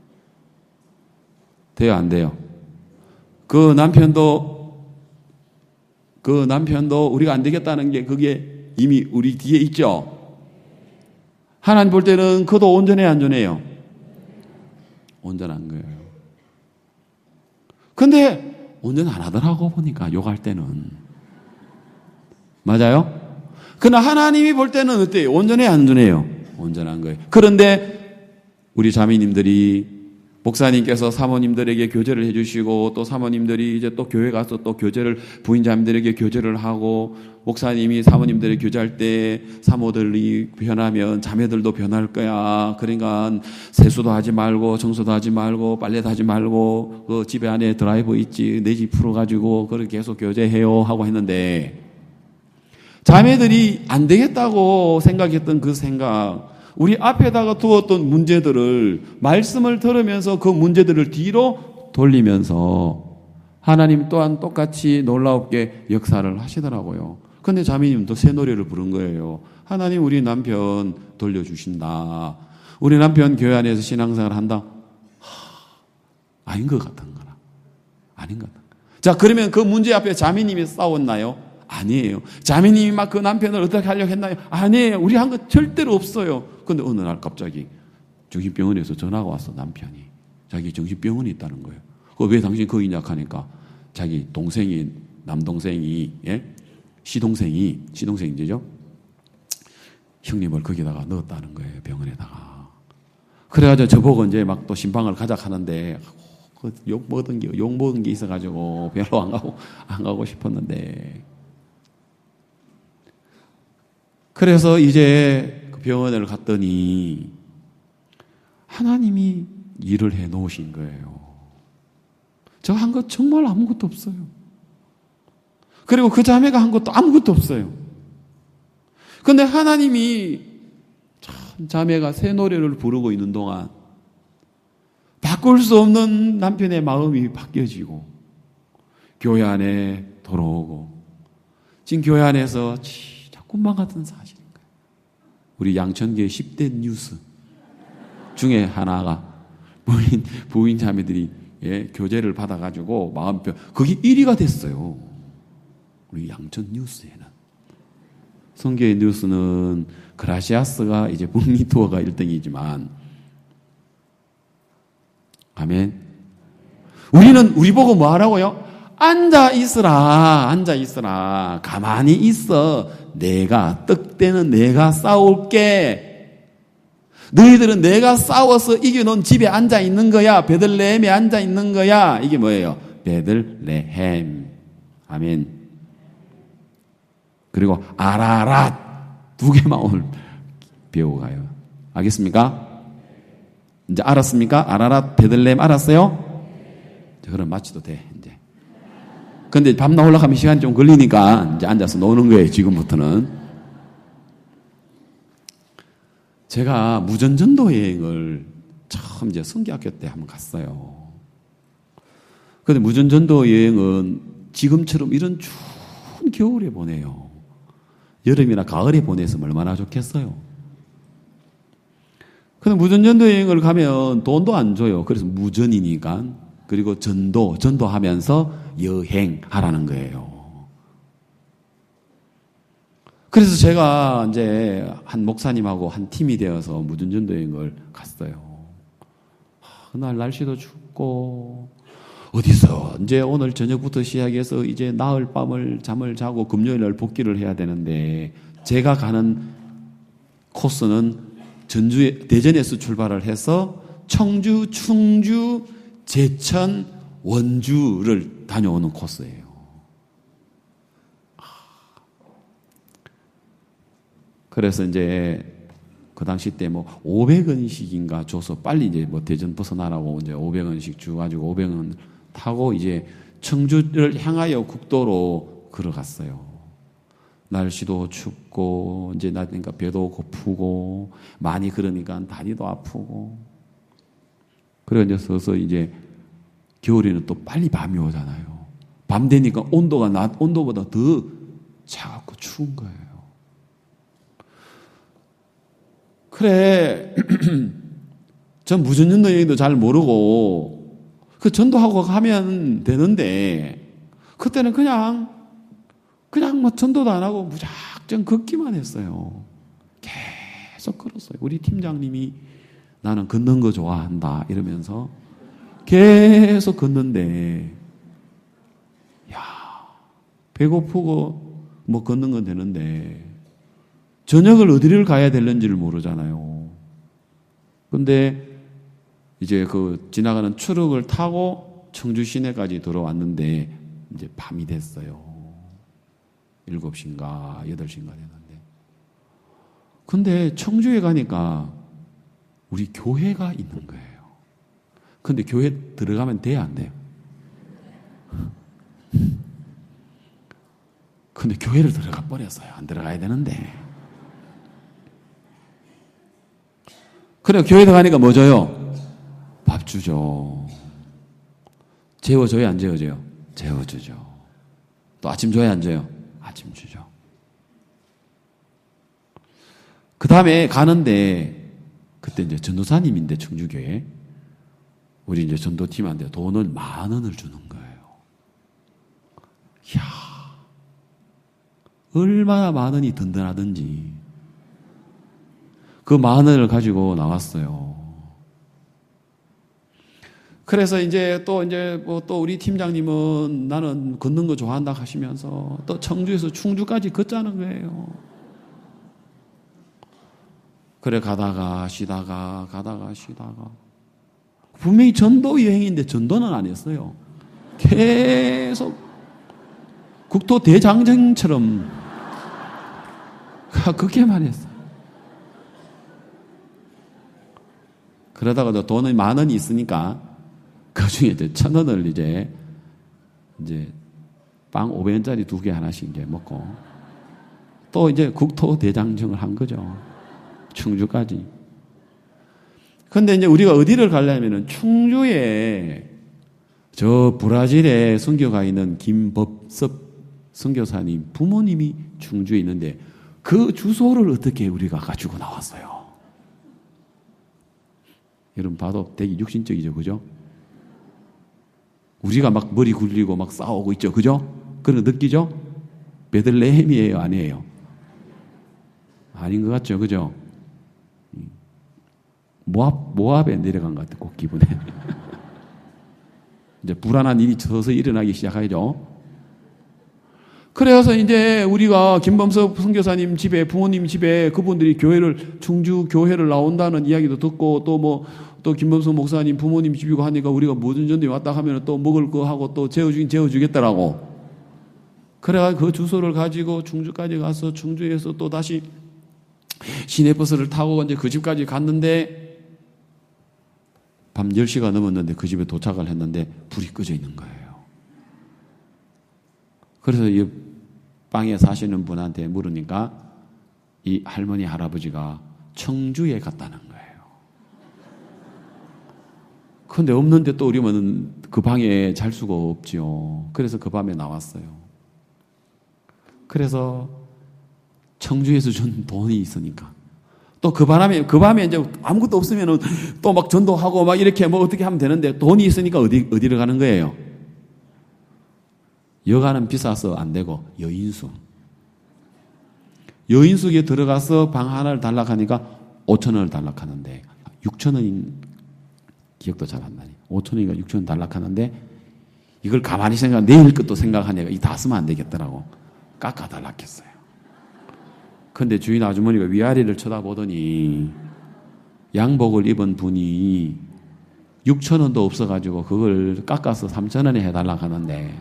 Speaker 1: 돼요 안 돼요? 그 남편도 우리가 안 되겠다는 게 그게 이미 우리 뒤에 있죠. 하나님 볼 때는 그도 온전해 안 온전해요? 온전한 거예요. 근데 온전 안 하더라고 보니까 욕할 때는. 맞아요? 그러나 하나님이 볼 때는 어때요? 온전해요, 안 온전해요? 온전한 거예요. 그런데 우리 자매님들이 목사님께서 사모님들에게 교제를 해주시고 또 사모님들이 이제 또 교회 가서 또 교제를 부인자매들에게 교제를 하고 목사님이 사모님들에게 교제할 때 사모들이 변하면 자매들도 변할 거야. 그러니까 세수도 하지 말고 청소도 하지 말고 빨래도 하지 말고 그 집에 안에 드라이버 있지 내 집 풀어가지고 그렇게 계속 교제해요 하고 했는데 자매들이 안 되겠다고 생각했던 그 생각 우리 앞에다가 두었던 문제들을 말씀을 들으면서 그 문제들을 뒤로 돌리면서 하나님 또한 똑같이 놀랍게 역사를 하시더라고요. 그런데 자매님도 새 노래를 부른 거예요. 하나님 우리 남편 돌려주신다. 우리 남편 교회 안에서 신앙생활을 한다. 아닌 것 같은 거라. 아닌 것 같은 거. 자 그러면 그 문제 앞에 자매님이 싸웠나요? 아니에요. 자매님이 막 그 남편을 어떻게 하려고 했나요? 아니에요. 우리 한 거 절대로 없어요. 근데 어느 날 갑자기 정신병원에서 전화가 왔어, 남편이. 자기 정신병원이 있다는 거예요. 왜 당신 거기 있냐 하니까 자기 동생이, 남동생이, 예? 시동생이죠? 형님을 거기다가 넣었다는 거예요, 병원에다가. 그래가지고 저보고 이제 막 또 신방을 가자 하는데, 욕 먹은 게 있어가지고 별로 안 가고 싶었는데. 그래서 이제 그 병원을 갔더니 하나님이 일을 해 놓으신 거예요. 저 한 것 정말 아무것도 없어요. 그리고 그 자매가 한 것도 아무것도 없어요. 그런데 하나님이 참 자매가 새 노래를 부르고 있는 동안 바꿀 수 없는 남편의 마음이 바뀌어지고 교회 안에 돌아오고 지금 교회 안에서 꿈만 같은 사실인 거예요. 우리 양천교회 10대 뉴스 중에 하나가 부인 자매들이 예, 교제를 받아가지고 마음표 그게 1위가 됐어요. 우리 양천 뉴스에는. 성교의 뉴스는 그라시아스가 이제 북미 투어가 1등이지만 아멘. 우리 보고 뭐 하라고요? 앉아 있으라. 가만히 있어. 떡대는 내가 싸울게. 너희들은 내가 싸워서 이겨놓은 집에 앉아 있는 거야. 베들레헴에 앉아 있는 거야. 이게 뭐예요? 베들레헴. 아멘. 그리고 아라랏 2개만 오늘 배우고 가요. 알겠습니까? 이제 알았습니까? 아라랏, 베들레헴 알았어요? 그럼 마치도 돼, 이제. 근데 밤 나오려면 시간이 좀 걸리니까 이제 앉아서 노는 거예요, 지금부터는. 제가 무전전도 여행을 처음 이제 성교학교 때 한번 갔어요. 근데 무전전도 여행은 지금처럼 이런 추운 겨울에 보내요. 여름이나 가을에 보냈으면 얼마나 좋겠어요. 근데 무전전도 여행을 가면 돈도 안 줘요. 그래서 무전이니까. 그리고 전도하면서 여행하라는 거예요. 그래서 제가 이제 한 목사님하고 한 팀이 되어서 무전전도 여행을 갔어요. 그날 날씨도 춥고, 어디서 이제 오늘 저녁부터 시작해서 이제 나흘 밤을 잠을 자고 금요일 날 복귀를 해야 되는데, 제가 가는 코스는 대전에서 출발을 해서 청주, 충주, 제천, 원주를 다녀오는 코스예요. 그래서 이제 그 당시 때 뭐 500원씩인가 줘서 빨리 이제 뭐 대전 벗어나라고 이제 500원씩 주가지고 500원 타고 이제 청주를 향하여 국도로 걸어갔어요. 날씨도 춥고 이제 나니까 배도 고프고 많이 걸으니까 다리도 아프고 그래 이제 서서 이제 겨울에는 또 빨리 밤이 오잖아요. 밤 되니까 온도가 낮 온도보다 더 차갑고 추운 거예요. 그래 전 무전전도 여행도 잘 모르고 그 전도하고 가면 되는데 그때는 그냥 뭐 전도도 안 하고 무작정 걷기만 했어요. 계속 걸었어요. 우리 팀장님이 나는 걷는 거 좋아한다 이러면서 계속 걷는데 배고프고 뭐 걷는 건 되는데 저녁을 어디를 가야 되는지를 모르잖아요. 근데 이제 그 지나가는 트럭을 타고 청주 시내까지 들어왔는데 이제 밤이 됐어요. 7시인가 8시인가 됐는데. 근데 청주에 가니까 우리 교회가 있는 거예요. 근데 교회 들어가면 돼요, 안 돼요? 근데 교회를 들어가 버렸어요. 안 들어가야 되는데. 그래, 교회 들어가니까 뭐 줘요? 밥 주죠. 재워줘요, 안 재워줘요? 재워주죠. 또 아침 줘요, 안 줘요? 아침 주죠. 그 다음에 가는데, 그때 이제 전도사님인데, 청주교회. 우리 이제 전도팀한테 돈을 10,000원을 주는 거예요. 이야, 얼마나 10,000원이 든든하든지. 그 10,000원을 가지고 나왔어요. 그래서 이제 또 우리 팀장님은 나는 걷는 거 좋아한다 하시면서 또 청주에서 충주까지 걷자는 거예요. 그래 가다가 쉬다가 분명히 전도 여행인데 전도는 안 했어요. 계속 국토 대장정처럼 그렇게만 했어요. 그러다가도 돈이 10,000원이 있으니까 그 중에 이제 1,000원을 이제 빵 500원짜리 2개 하나씩 이제 먹고 또 이제 국토 대장정을 한 거죠. 충주까지. 근데 이제 우리가 어디를 가려면은 충주에 저 브라질에 선교가 있는 김법섭 선교사님 부모님이 충주에 있는데 그 주소를 어떻게 우리가 가지고 나왔어요. 여러분 봐도 되게 육신적이죠, 그죠? 우리가 막 머리 굴리고 막 싸우고 있죠, 그죠? 그런 거 느끼죠? 베들레헴이에요, 아니에요? 아닌 것 같죠, 그죠? 모압에 내려간 것 같아요, 꼭 기분에. 이제 불안한 일이 서서히 일어나기 시작하죠. 그래서 이제 우리가 김범석 선교사님 집에, 부모님 집에 그분들이 충주 교회를 나온다는 이야기도 듣고 또 김범석 목사님 부모님 집이고 하니까 우리가 모든 전도에 왔다 하면 또 먹을 거 하고 또 재워주겠다라고. 그래가 그 주소를 가지고 충주까지 가서 충주에서 또 다시 시내버스를 타고 이제 그 집까지 갔는데 밤 10시가 넘었는데 그 집에 도착을 했는데 불이 꺼져 있는 거예요. 그래서 이 방에 사시는 분한테 물으니까 이 할머니 할아버지가 청주에 갔다는 거예요. 그런데 없는데 또 우리는 그 방에 잘 수가 없지요. 그래서 그 밤에 나왔어요. 그래서 청주에서 준 돈이 있으니까 또 그 밤에 이제 아무것도 없으면은 또 막 전도하고 막 이렇게 뭐 어떻게 하면 되는데 돈이 있으니까 어디를 가는 거예요? 여가는 비싸서 안 되고 여인숙에 들어가서 방 하나를 달락하니까 5,000원을 달락하는데 6,000원인 기억도 잘 안 나니 5,000원인가 6,000원 달락하는데 이걸 가만히 내일 것도 생각하니까 이 다 쓰면 안 되겠더라고. 깎아 달락했어요. 근데 주인 아주머니가 위아래를 쳐다보더니 양복을 입은 분이 6,000원도 없어가지고 그걸 깎아서 3,000원에 해달라고 하는데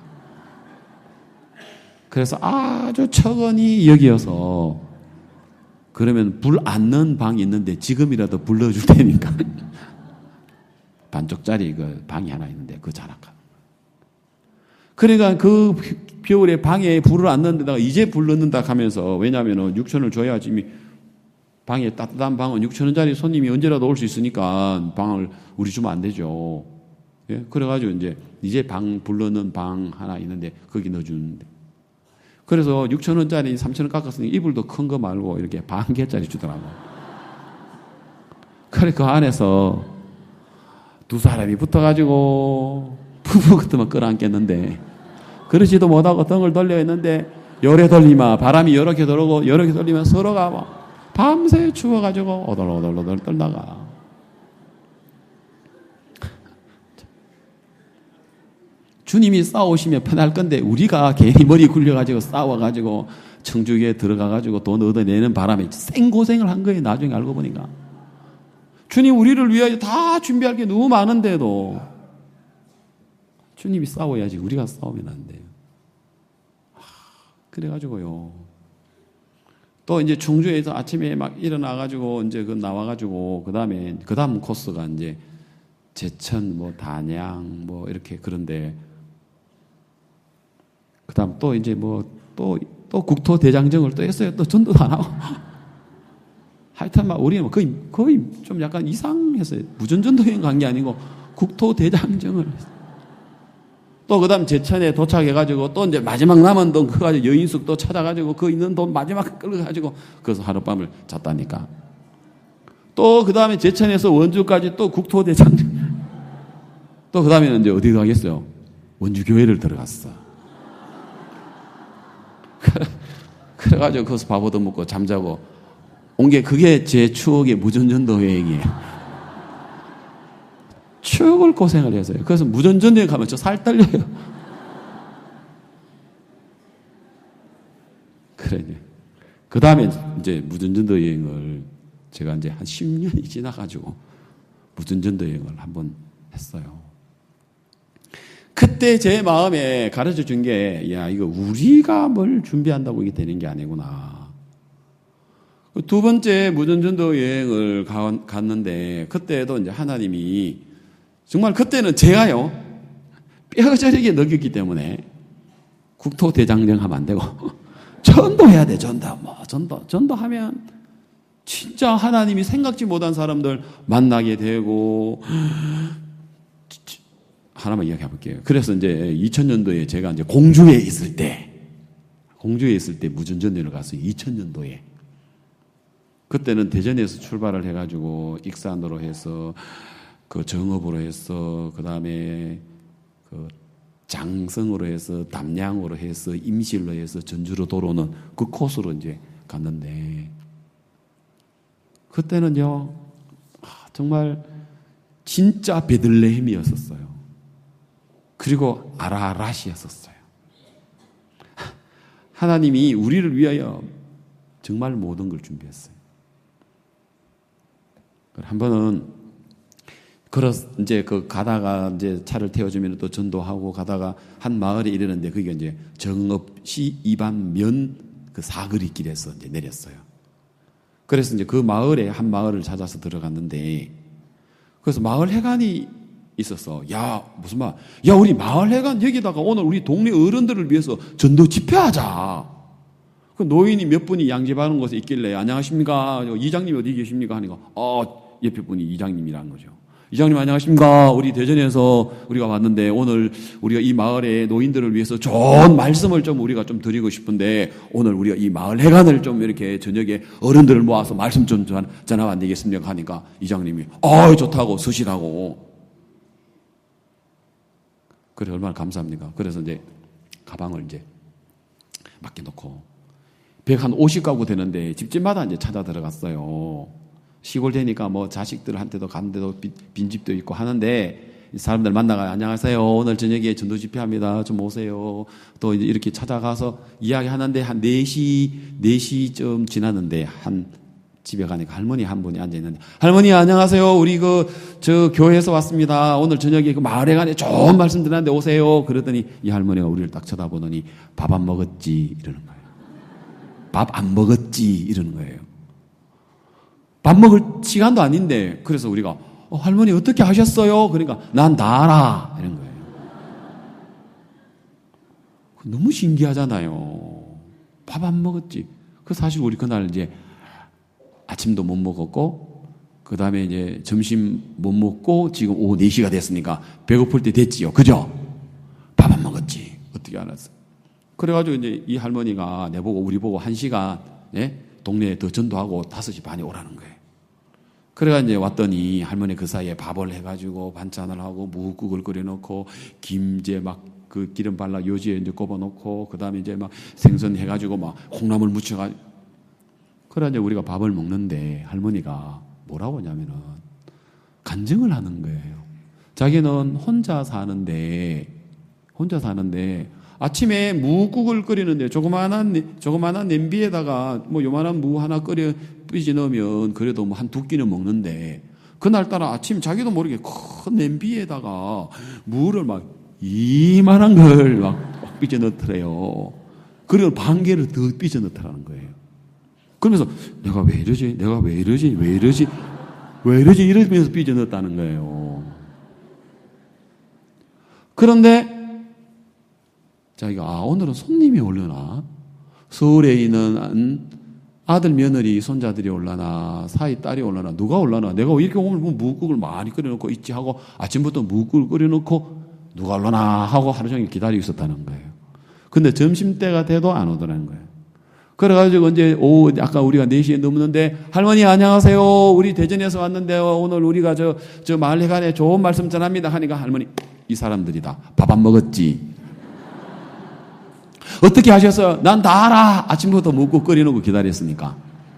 Speaker 1: 그래서 아주 척언이 여기여서 그러면 불 안 넣은 방이 있는데 지금이라도 불 넣어줄 테니까 반쪽짜리 그 방이 하나 있는데 그거 자락하는 그러니까 그 겨울에 방에 불을 안 넣는데다가 이제 불 넣는다 하면서 왜냐하면 6,000원을 줘야지 방에 따뜻한 방은 6,000원짜리 손님이 언제라도 올 수 있으니까 방을 우리 주면 안 되죠. 예? 그래가지고 이제 불 넣는 방 하나 있는데 거기 넣어주는데 그래서 6,000원짜리 3,000원 깎았으니 이불도 큰 거 말고 이렇게 반 개짜리 주더라고. 그래 그 안에서 두 사람이 붙어가지고 부부 같으면 끌어안겠는데 그러지도 못하고 등을 돌려 있는데 요래 돌리마 바람이 이렇게 들어오고 이렇게 돌리면 서로가 막 밤새 추워가지고 오돌오돌 떨다가 주님이 싸우시면 편할 건데 우리가 괜히 머리 굴려가지고 싸워가지고 청주교에 들어가가지고 돈 얻어내는 바람에 생고생을 한 거예요. 나중에 알고 보니까. 주님 우리를 위하여 다 준비할 게 너무 많은데도 주님이 싸워야지 우리가 싸우면 안 돼요. 그래가지고요. 또 이제 청주에서 아침에 막 일어나가지고 이제 그 나와가지고 그 다음 코스가 이제 제천 뭐 단양 뭐 이렇게 그런데 그 다음 또 이제 뭐 또 국토대장정을 또 했어요. 또 전도도 안 하고. 하여튼 막 우리는 거의 좀 약간 이상했어요. 무전전도 여행 간 게 아니고 국토대장정을 했어요. 또 그 다음 제천에 도착해가지고 또 이제 마지막 남은 돈 그거 가지고 여인숙 또 찾아가지고 그 있는 돈 마지막 끌어가지고 거기서 하룻밤을 잤다니까. 또 그 다음에 제천에서 원주까지 또 국토대장정. 또 그 다음에는 이제 어디 가겠어요? 원주교회를 들어갔어. 그래가지고 거기서 밥도 먹고 잠자고 온 게 그게 제 추억의 무전전도 여행이에요. 추억을 고생을 했어요. 그래서 무전전도 여행 가면 저 살 떨려요. 그래. 그 다음에 이제 무전전도 여행을 제가 이제 한 10년이 지나가지고 무전전도 여행을 한번 했어요. 그때 제 마음에 가르쳐 준 게, 야, 이거 우리가 뭘 준비한다고 이게 되는 게 아니구나. 두 번째 무전전도 여행을 갔는데, 그때도 이제 하나님이, 정말 그때는 제가요, 뼈저리게 느꼈기 때문에, 국토대장정 하면 안 되고, 전도해야 돼, 전도하면, 진짜 하나님이 생각지 못한 사람들 만나게 되고, 하나만 이야기해 볼게요. 그래서 이제 2000년도에 제가 이제 공주에 있을 때 무전전도를 갔어요. 2000년도에. 그때는 대전에서 출발을 해가지고 익산으로 해서 그 정읍으로 해서 그 다음에 그 장성으로 해서 담양으로 해서 임실로 해서 전주로 돌아오는 그 코스로 이제 갔는데 그때는요 정말 진짜 베들레헴이었었어요. 그리고 아라랏이었었어요. 하나님이 우리를 위하여 정말 모든 걸 준비했어요. 한 번은 이제 그 가다가 이제 차를 태워주면 또 전도하고 가다가 한 마을에 이르는데 그게 이제 정읍시 이반면 그 사거리 길에서 이제 내렸어요. 그래서 이제 그 마을에 한 마을을 찾아서 들어갔는데 그래서 마을 회관이 있었어. 야, 무슨 말? 야, 우리 마을회관 여기다가 오늘 우리 동네 어른들을 위해서 전도 집회하자. 그 노인이 몇 분이 양집하는 곳에 있길래 안녕하십니까? 이장님 어디 계십니까? 하니까 옆에 분이 이장님이라는 거죠. 이장님 안녕하십니까? 우리 대전에서 우리가 왔는데 오늘 우리가 이 마을의 노인들을 위해서 좋은 말씀을 좀 우리가 좀 드리고 싶은데 오늘 우리가 이 마을회관을 좀 이렇게 저녁에 어른들을 모아서 말씀 좀 전하면 안 되겠습니까? 하니까 이장님이 좋다고 서시라고. 그래 얼마나 감사합니까? 그래서 이제 가방을 이제 맡겨놓고 150가구 되는데 집집마다 이제 찾아 들어갔어요. 시골 되니까 뭐 자식들한테도 가는데도 빈집도 있고 하는데 사람들 만나가 안녕하세요. 오늘 저녁에 전도 집회합니다. 좀 오세요. 또 이제 이렇게 찾아가서 이야기하는데 한 4시쯤 지났는데 한 집에 가니까 할머니 한 분이 앉아있는데 할머니 안녕하세요. 우리 저 교회에서 왔습니다. 오늘 저녁에 그 마을회관에 좋은 말씀 드렸는데 오세요. 그러더니 이 할머니가 우리를 딱 쳐다보더니 밥 안 먹었지 이러는 거예요. 밥 안 먹었지 이러는 거예요. 밥 먹을 시간도 아닌데 그래서 우리가 할머니 어떻게 하셨어요? 그러니까 난 다 알아 이런 거예요. 너무 신기하잖아요. 밥 안 먹었지. 그 사실 우리 그날 이제 아침도 못 먹었고 그 다음에 이제 점심 못 먹고 지금 오후 4시가 됐으니까 배고플 때 됐지요. 그죠? 밥 안 먹었지. 어떻게 알았어? 그래가지고 이제 이 할머니가 우리 보고 1시간 동네에 더 전도하고 5시 반에 오라는 거예요. 그래가 이제 왔더니 할머니 그 사이에 밥을 해가지고 반찬을 하고 무국을 끓여놓고 김제 막 그 기름 발라 요지에 이제 꼽아놓고 그 다음에 이제 막 생선 해가지고 막 콩나물 무쳐가지고 그래 이제 우리가 밥을 먹는데 할머니가 뭐라고 하냐면은 간증을 하는 거예요. 자기는 혼자 혼자 사는데 아침에 무국을 끓이는데 조그마한 냄비에다가 뭐 요만한 무 하나 끓여 삐지 넣으면 그래도 뭐 한 두 끼는 먹는데 그날따라 아침 자기도 모르게 큰 냄비에다가 무를 막 이만한 걸 막 삐져 넣더래요. 그리고 반 개를 더 삐져 넣더라는 거예요. 그러면서 내가 왜 이러지? 이러면서 삐져 넣었다는 거예요. 그런데 자기가 오늘은 손님이 올려나? 서울에 있는 아들, 며느리, 손자들이 올라나? 사위, 딸이 올라나? 누가 올라나? 내가 이렇게 오늘 무국을 많이 끓여놓고 있지 하고 아침부터 무국을 끓여놓고 누가 올라나? 하고 하루 종일 기다리고 있었다는 거예요. 근데 점심때가 돼도 안 오더라는 거예요. 그래가지고 이제 오후 아까 우리가 4시에 넘는데 할머니 안녕하세요. 우리 대전에서 왔는데 오늘 우리가 저 마을회관에 좋은 말씀 전합니다 하니까 할머니 이 사람들이다. 밥 안 먹었지. 어떻게 하셨어요? 난 다 알아. 아침부터 묵고 끓여놓고 기다렸으니까.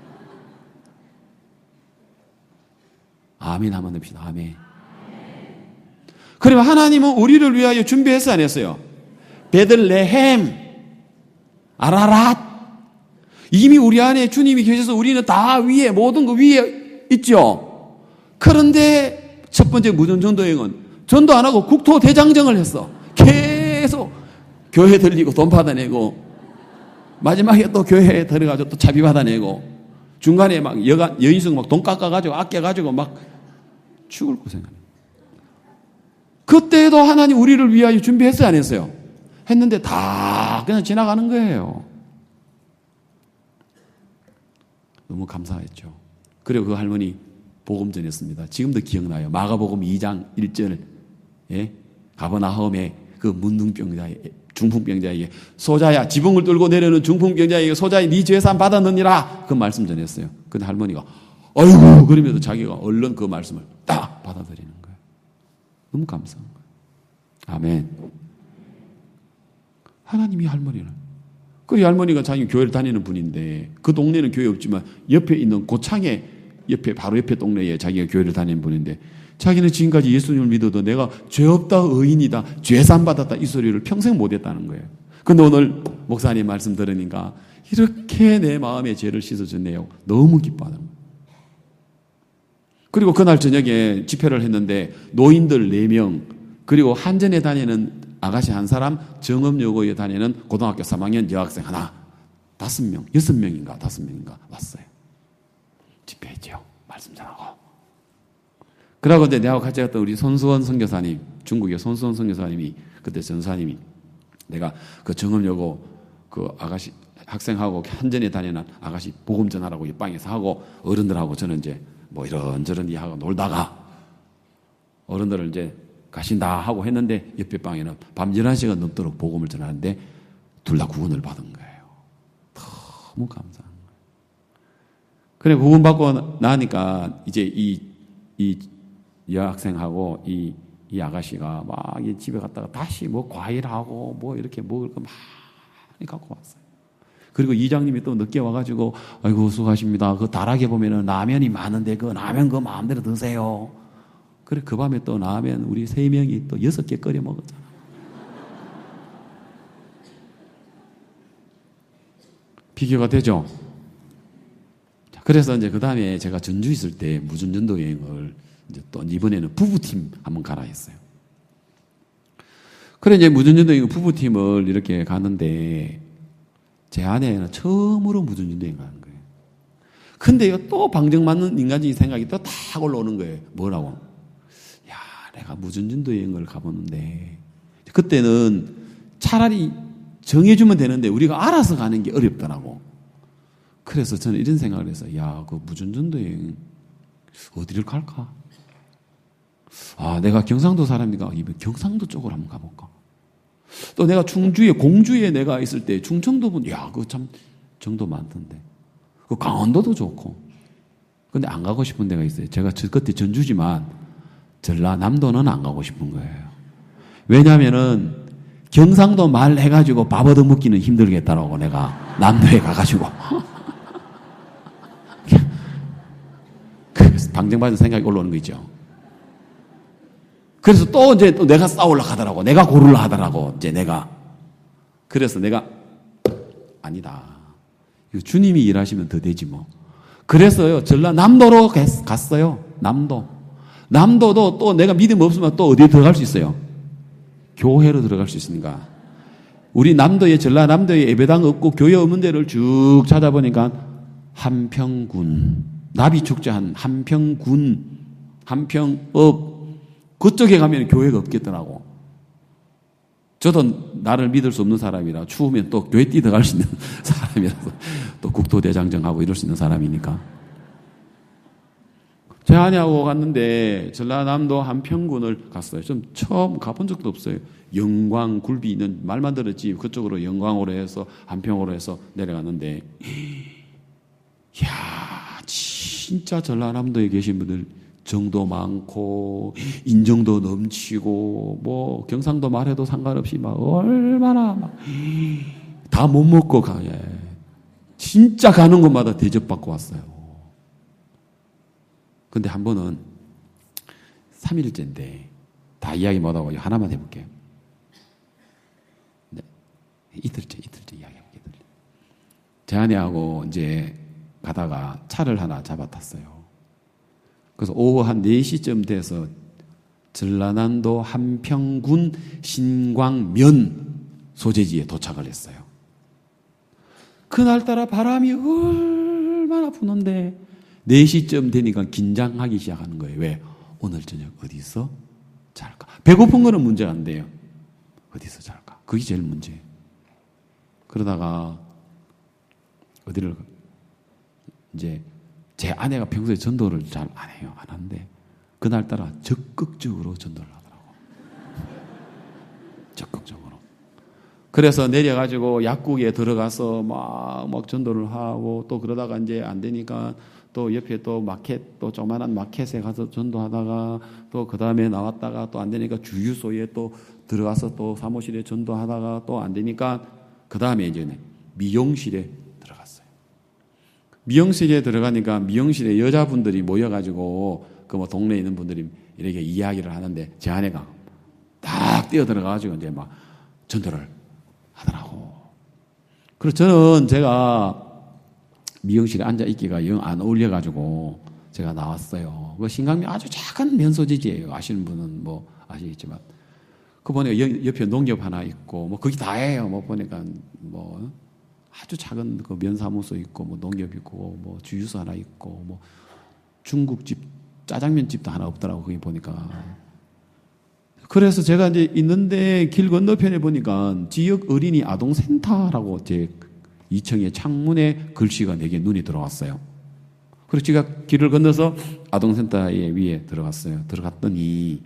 Speaker 1: 아멘 한번 합시다. 아멘. 그러면 하나님은 우리를 위하여 준비했어요? 안 했어요? 베들레헴, 아라랏. 이미 우리 안에 주님이 계셔서 우리는 다 위에, 모든 거 위에 있죠. 그런데 첫 번째 무전전도행은 전도 안 하고 국토 대장정을 했어. 계속 교회 들리고 돈 받아내고 마지막에 또 교회에 들어가지고 또 차비 받아내고 중간에 막 여인숙 막 돈 깎아가지고 아껴가지고 막 죽을 고생하네. 그때도 하나님 우리를 위하여 준비했어요? 안 했어요? 했는데 다 그냥 지나가는 거예요. 너무 감사했죠. 그리고 그 할머니 복음 전했습니다. 지금도 기억나요. 마가복음 2장 1절 가버나움에 그 문둥병자의 중풍병자에게 소자야 지붕을 뚫고 내려오는 중풍병자에게 소자야 네 죄산 받았느니라 그 말씀 전했어요. 근데 할머니가 아이고 그러면서 자기가 얼른 그 말씀을 딱 받아들이는 거예요. 너무 감사한 거예요. 아멘. 하나님이 할머니를 그 할머니가 자기 교회를 다니는 분인데 그 동네는 교회 없지만 옆에 있는 고창에 바로 옆에 동네에 자기가 교회를 다니는 분인데 자기는 지금까지 예수님을 믿어도 내가 죄 없다 의인이다 죄산 받았다 이 소리를 평생 못했다는 거예요. 그런데 오늘 목사님 말씀 들으니까 이렇게 내 마음의 죄를 씻어줬네요. 너무 기뻐하는 거예요. 그리고 그날 저녁에 집회를 했는데 노인들 4명 그리고 한전에 다니는 아가씨 한 사람 정읍여고에 다니는 고등학교 3학년 여학생 하나 5명 6명인가 5명인가 왔어요. 집회했죠. 말씀 전하고. 그러고 이제 내가 같이 갔던 우리 손수원 선교사님, 중국의 손수원 선교사님이 그때 전사님이 내가 그 정읍여고 그 아가씨 학생하고 한전에 다니는 아가씨 복음 전하라고 옆방에서 하고 어른들하고 저는 이제 뭐 이런저런 이야기하고 놀다가 어른들을 이제 가신다 하고 했는데 옆에 방에는 밤 11시가 넘도록 복음을 전하는데 둘 다 구원을 받은 거예요. 너무 감사한 거예요. 그래 구원 받고 나니까 이제 이 여학생하고 이 아가씨가 막 집에 갔다가 다시 뭐 과일하고 뭐 이렇게 먹을 거 많이 갖고 왔어요. 그리고 이장님이 또 늦게 와가지고 아이고 수고하십니다. 그 다락에 보면은 라면이 많은데 그 라면 그 마음대로 드세요. 그래 그 밤에 또 라면 우리 3명이 또 6개 끓여 먹었잖아. 비교가 되죠? 그래서 이제 그 다음에 제가 전주 있을 때 무전전도 여행을 이제 또 이번에는 부부팀 한번 가라 했어요. 그래 이제 무전전도 여행 부부팀을 이렇게 가는데 제 아내는 처음으로 무전전도 여행 가는 거예요. 근데요 또 방정맞는 인간적인 생각이 또 탁 올라오는 거예요. 뭐라고? 야 내가 무전전도 여행을 가보는데 그때는 차라리 정해주면 되는데 우리가 알아서 가는 게 어렵더라고. 그래서 저는 이런 생각을 해서 야 그 무전전도 여행 어디를 갈까? 아 내가 경상도 사람이니까 이번 경상도 쪽으로 한번 가볼까? 또 내가 충주에 공주에 내가 있을 때 충청도 분 야 그거 참 정도 많던데 그 강원도도 좋고 근데 안 가고 싶은 데가 있어요. 제가 그때 전주지만 전라남도는 안 가고 싶은 거예요. 왜냐하면은 경상도 말 해가지고 밥 얻어먹기는 힘들겠다라고 내가 남도에 가가지고 그래서 방정맞은 생각이 올라오는 거 있죠. 그래서 또 이제 또 내가 싸우려 하더라고. 내가 고르려 하더라고. 이제 내가. 그래서 내가 아니다. 이거 주님이 일하시면 더 되지 뭐. 그래서요. 전라남도로 갔어요. 남도도 또 내가 믿음 없으면 또 어디에 들어갈 수 있어요? 교회로 들어갈 수 있으니까. 우리 전라남도에 예배당 없고 교회 없는 데를 쭉 찾아보니까 한평군, 나비축제한 한평읍, 그쪽에 가면 교회가 없겠더라고. 저도 나를 믿을 수 없는 사람이라 추우면 또 교회 뛰어갈 수 있는 사람이라서 또 국토대장정하고 이럴 수 있는 사람이니까. 제안이하고 갔는데 전라남도 한평군을 갔어요. 좀 처음 가본 적도 없어요. 영광 굴비는 말만 들었지 그쪽으로 영광으로 해서 한평으로 해서 내려갔는데 이야 진짜 전라남도에 계신 분들 정도 많고 인정도 넘치고 뭐 경상도 말해도 상관없이 막 얼마나 막 다 못 먹고 가요. 진짜 가는 곳마다 대접받고 왔어요. 근데 한 번은 3일째인데 다 이야기 못하고 하나만 해볼게요. 네. 이틀째 이야기해볼게요. 제 아내하고 이제 가다가 차를 하나 잡아탔어요. 그래서 오후 한 4시쯤 돼서 전라남도 한평군 신광면 소재지에 도착을 했어요. 그날따라 바람이 얼마나 부는데 4시쯤 되니까 긴장하기 시작하는 거예요. 왜? 오늘 저녁 어디서 잘까? 배고픈 거는 문제가 안 돼요. 어디서 잘까? 그게 제일 문제예요. 그러다가 어디를 이제 제 아내가 평소에 전도를 잘 안 해요. 안 하는데 그날따라 적극적으로 전도를 하더라고요. 적극적으로. 그래서 내려가지고 약국에 들어가서 막 전도를 하고 또 그러다가 이제 안 되니까 또 옆에 또 마켓, 또 조그만한 마켓에 가서 전도하다가 또 그 다음에 나왔다가 또 안 되니까 주유소에 또 들어가서 또 사무실에 전도하다가 또 안 되니까 그 다음에 이제 미용실에 들어갔어요. 미용실에 들어가니까 미용실에 여자분들이 모여가지고 그 뭐 동네에 있는 분들이 이렇게 이야기를 하는데 제 아내가 딱 뛰어 들어가가지고 이제 막 전도를 하더라고. 그래서 저는 제가 미용실에 앉아있기가 영 안 어울려가지고 제가 나왔어요. 그 신강면 아주 작은 면소재지예요. 아시는 분은 뭐 아시겠지만. 그 보니까 옆에 농협 하나 있고 뭐 거기 다예요. 뭐 보니까 뭐 아주 작은 그 면사무소 있고 뭐 농협 있고 뭐 주유소 하나 있고 뭐 중국집 짜장면집도 하나 없더라고 거기 보니까. 그래서 제가 이제 있는데 길 건너편에 보니까 지역 어린이 아동센터라고 제 2층에 창문에 글씨가 4개 눈이 들어왔어요. 그래서 제가 길을 건너서 아동센터에 위에 들어갔어요. 들어갔더니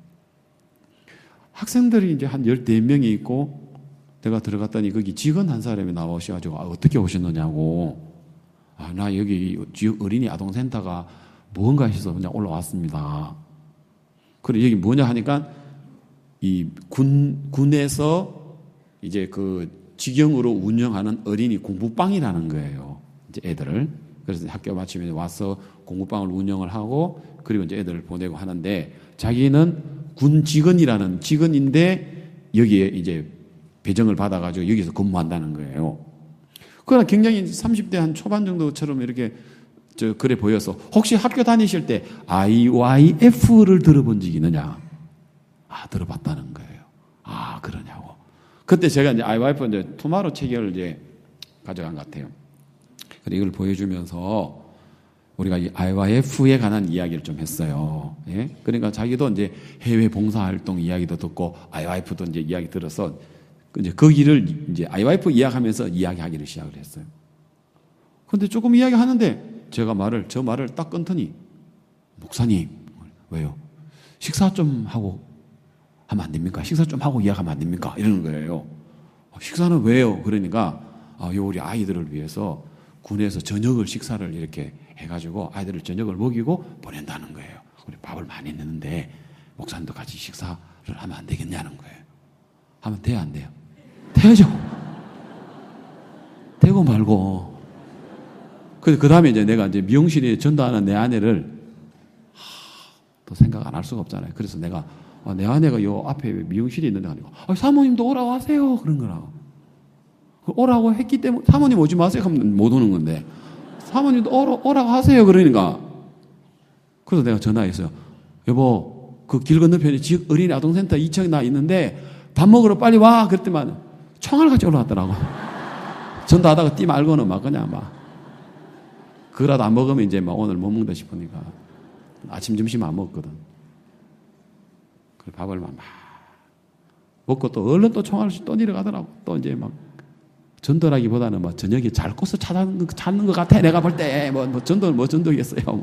Speaker 1: 학생들이 이제 한 14명이 있고 내가 들어갔더니 거기 직원 한 사람이 나오셔가지고 어떻게 오셨느냐고. 나 여기 지역 어린이 아동센터가 뭔가 해서 그냥 올라왔습니다. 그래 여기 뭐냐 하니까 이 군에서 이제 그 직영으로 운영하는 어린이 공부방이라는 거예요. 이제 애들을. 그래서 학교 마치면 와서 공부방을 운영을 하고 그리고 이제 애들을 보내고 하는데 자기는 군 직원이라는 직원인데 여기에 이제 배정을 받아가지고 여기서 근무한다는 거예요. 그러나 굉장히 30대 한 초반 정도처럼 이렇게 그래 보여서 혹시 학교 다니실 때 IYF를 들어본 적이 있느냐? 들어봤다는 거예요. 그러냐고. 그때 제가 이제 IYF 이제 투마로 체계를 이제 가져간 것 같아요. 그래서 이걸 보여주면서 우리가 이 IYF에 관한 이야기를 좀 했어요. 예? 그러니까 자기도 이제 해외 봉사활동 이야기도 듣고 IYF도 이제 이야기 들어서 이제 거기를 이제 IYF 이야기하면서 이야기하기를 시작을 했어요. 근데 조금 이야기하는데 저 말을 딱 끊더니 목사님, 왜요? 식사 좀 하고 하면 안 됩니까? 식사 좀 하고 이야기하면 안 됩니까? 이러는 거예요. 식사는 왜요? 그러니까 우리 아이들을 위해서 군에서 저녁을 식사를 이렇게 해가지고 아이들을 저녁을 먹이고 보낸다는 거예요. 우리 밥을 많이 내는데 목사님도 같이 식사를 하면 안 되겠냐는 거예요. 하면 돼요, 안 돼요? 되죠. 되고 말고. 그 다음에 이제 내가 이제 미용실에 전도하는 내 아내를 또 생각 안 할 수가 없잖아요. 그래서 내가 내 아내가 요 앞에 미용실이 있는데 아니고 사모님도 오라고 하세요. 그런 거라고. 오라고 했기 때문에 사모님 오지 마세요 하면 못 오는 건데 사모님도 오라고 하세요. 그러니까 그래서 내가 전화했어요. 여보 그 길 건너편에 지역 어린이 아동센터 2층에 나 있는데 밥 먹으러 빨리 와. 그랬더만 총알 같이 올라왔더라고. 전화하다가 띠 말고는 막 그냥 막 그거라도 안 먹으면 이제 막 오늘 못 먹다 싶으니까 아침 점심 안 먹거든. 그 밥을 막 먹고 또 얼른 또 총알없이 또 내려가더라고. 또 이제 막 전도라기보다는 뭐 저녁에 잘 곳을 찾는 것 같아. 내가 볼 때 뭐 전도겠어요.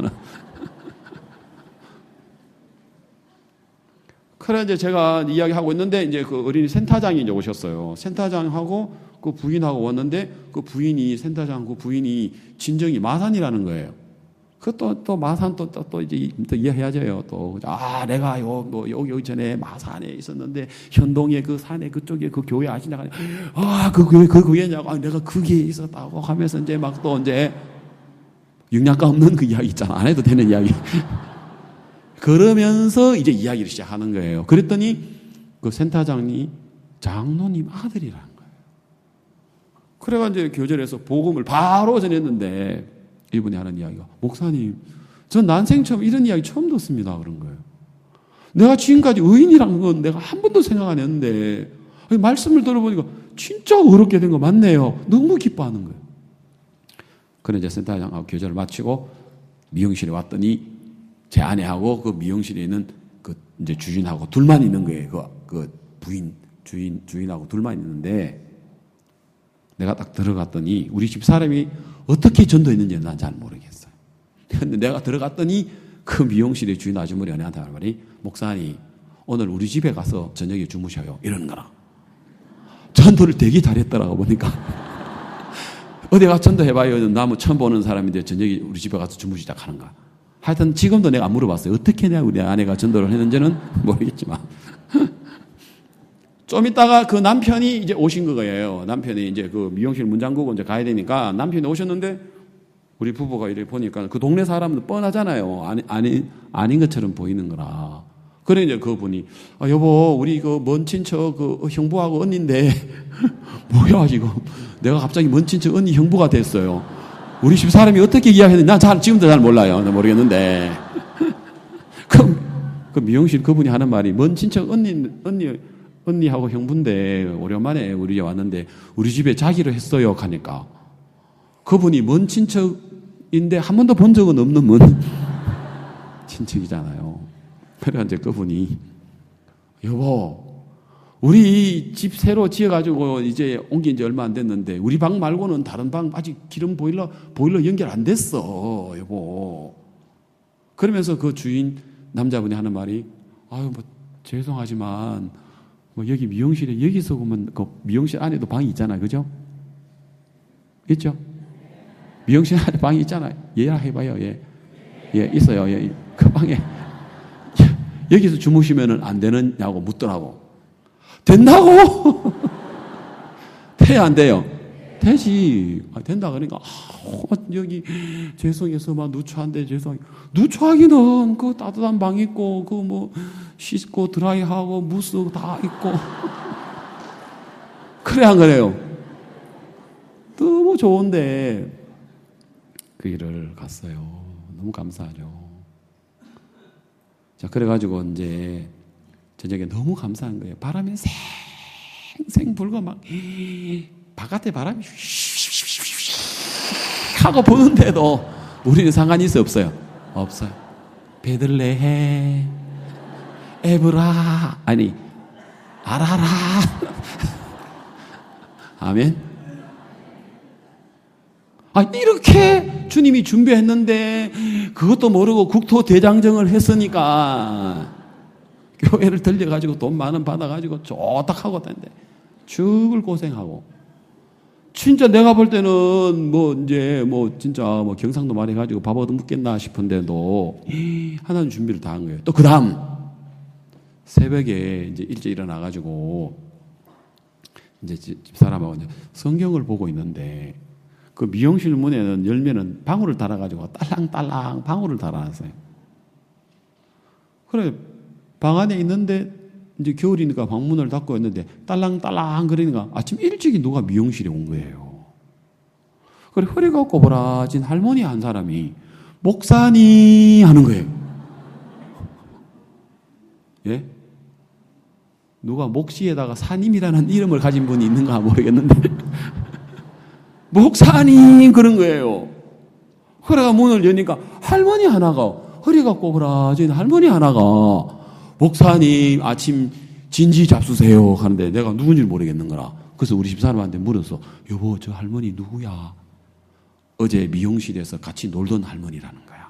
Speaker 1: 그래 이제 제가 이야기하고 있는데 이제 그 어린이 센터장이 이제 오셨어요. 센터장하고 그 부인하고 왔는데 그 부인이 센터장 그 부인이 진정이 마산이라는 거예요. 그것도 또 마산 또 이제 또 이해해야죠. 또 내가 여기 전에 마산에 있었는데 현동에 그 산에 그쪽에 그 교회 아시냐? 그 교회냐고 내가 거기에 있었다고 하면서 이제 막 또 이제 영양가 없는 그 이야기 있잖아. 안 해도 되는 이야기. 그러면서 이제 이야기를 시작하는 거예요. 그랬더니 그 센터장이 장로님 아들이라는 거예요. 그래가 이제 교절에서 복음을 바로 전했는데 이분이 하는 이야기가 목사님, 전 난생 처음 이런 이야기 처음 듣습니다. 그런 거예요. 내가 지금까지 의인이라는 건 내가 한 번도 생각 안 했는데 말씀을 들어보니까 진짜 어렵게 된 거 맞네요. 너무 기뻐하는 거예요. 그래 이제 센터장하고 교절을 마치고 미용실에 왔더니 제 아내하고 그 미용실에 있는 그 이제 주인하고 둘만 있는 거예요. 그 주인하고 둘만 있는데 내가 딱 들어갔더니 우리 집 사람이 어떻게 전도했는지 난 잘 모르겠어요. 근데 내가 들어갔더니 그 미용실의 주인 아주머니 언니한테 할 말이 목사님 오늘 우리 집에 가서 저녁에 주무셔요. 이러는 거라. 전도를 되게 잘했더라고 보니까. 어디 가서 전도해봐요. 나무 처음 보는 사람인데 저녁에 우리 집에 가서 주무시자 하는가. 하여튼 지금도 내가 물어봤어요. 어떻게 내가 우리 아내가 전도를 했는지는 모르겠지만. 좀 있다가 그 남편이 이제 오신 거예요. 남편이 이제 그 미용실 문 잠그고 이제 가야 되니까 남편이 오셨는데 우리 부부가 이렇게 보니까 그 동네 사람은 뻔하잖아요. 아닌 것처럼 보이는 거라. 그래 이제 그분이 여보 우리 그 먼 친척 그 형부하고 언니인데 뭐야 지금 내가 갑자기 먼 친척 언니 형부가 됐어요. 우리 집 사람이 어떻게 이야기했는지 난 지금도 잘 몰라요. 모르겠는데 그 미용실 그분이 하는 말이 먼 친척 언니하고 형부인데 오랜만에 우리 집에 왔는데 우리 집에 자기로 했어요 하니까 그분이 먼 친척인데 한 번도 본 적은 없는 먼 친척이잖아요. 그래서 이제 그분이 여보 우리 집 새로 지어가지고 이제 옮긴 지 얼마 안 됐는데 우리 방 말고는 다른 방 아직 기름 보일러 연결 안 됐어 여보. 그러면서 그 주인 남자분이 하는 말이 뭐 죄송하지만 뭐 여기 미용실에 여기서 보면 그 미용실 안에도 방이 있잖아요. 그죠? 있죠? 미용실 안에 방이 있잖아요. 얘랑 해봐요. 예, 있어요. 예, 그 방에 여기서 주무시면 안 되느냐고 묻더라고. 된다고? 돼야 안 돼요? 되지. 된다 그러니까 여기 죄송해서 막 누추한데 죄송해요. 누추하기는 그 따뜻한 방 있고 그 뭐 씻고 드라이하고 무스 다 있고 그래 안 그래요? 너무 좋은데 그 일을 갔어요. 너무 감사하죠. 자 그래가지고 이제 저녁에 너무 감사한 거예요. 바람이 생생 불고 막 바깥에 바람이 하고 부는데도 우리는 상관이 있어요? 없어요? 없어요. 베들레헴 에브라 아니 아라라 아멘. 이렇게 주님이 준비했는데 그것도 모르고 국토대장정을 했으니까 교회를 들려가지고 돈 많은 받아가지고 좋다 하고 다는데 죽을 고생하고 진짜 내가 볼 때는 진짜 경상도 말해가지고 밥 얻어 먹겠나 싶은데도 하나님 준비를 다 한 거예요. 또 그 다음 새벽에 이제 일찍 일어나가지고 이제 집사람하고 이제 성경을 보고 있는데 그 미용실 문에는 열면은 방울을 달아가지고 딸랑딸랑 방울을 달아놨어요. 그래, 방 안에 있는데 이제 겨울이니까 방문을 닫고 있는데 딸랑딸랑 거리니까 아침 일찍이 누가 미용실에 온 거예요. 그래, 허리가 꼬부라진 할머니 한 사람이 목사님 하는 거예요. 예? 누가 목시에다가 사님이라는 이름을 가진 분이 있는가 모르겠는데 목사님 그런 거예요. 그래가 문을 여니까 할머니 하나가, 허리가 꼬부라진 할머니 하나가 목사님 아침 진지 잡수세요 하는데 내가 누군지 모르겠는 거라. 그래서 우리 집사람한테 물어서 여보 저 할머니 누구야? 어제 미용실에서 같이 놀던 할머니라는 거야.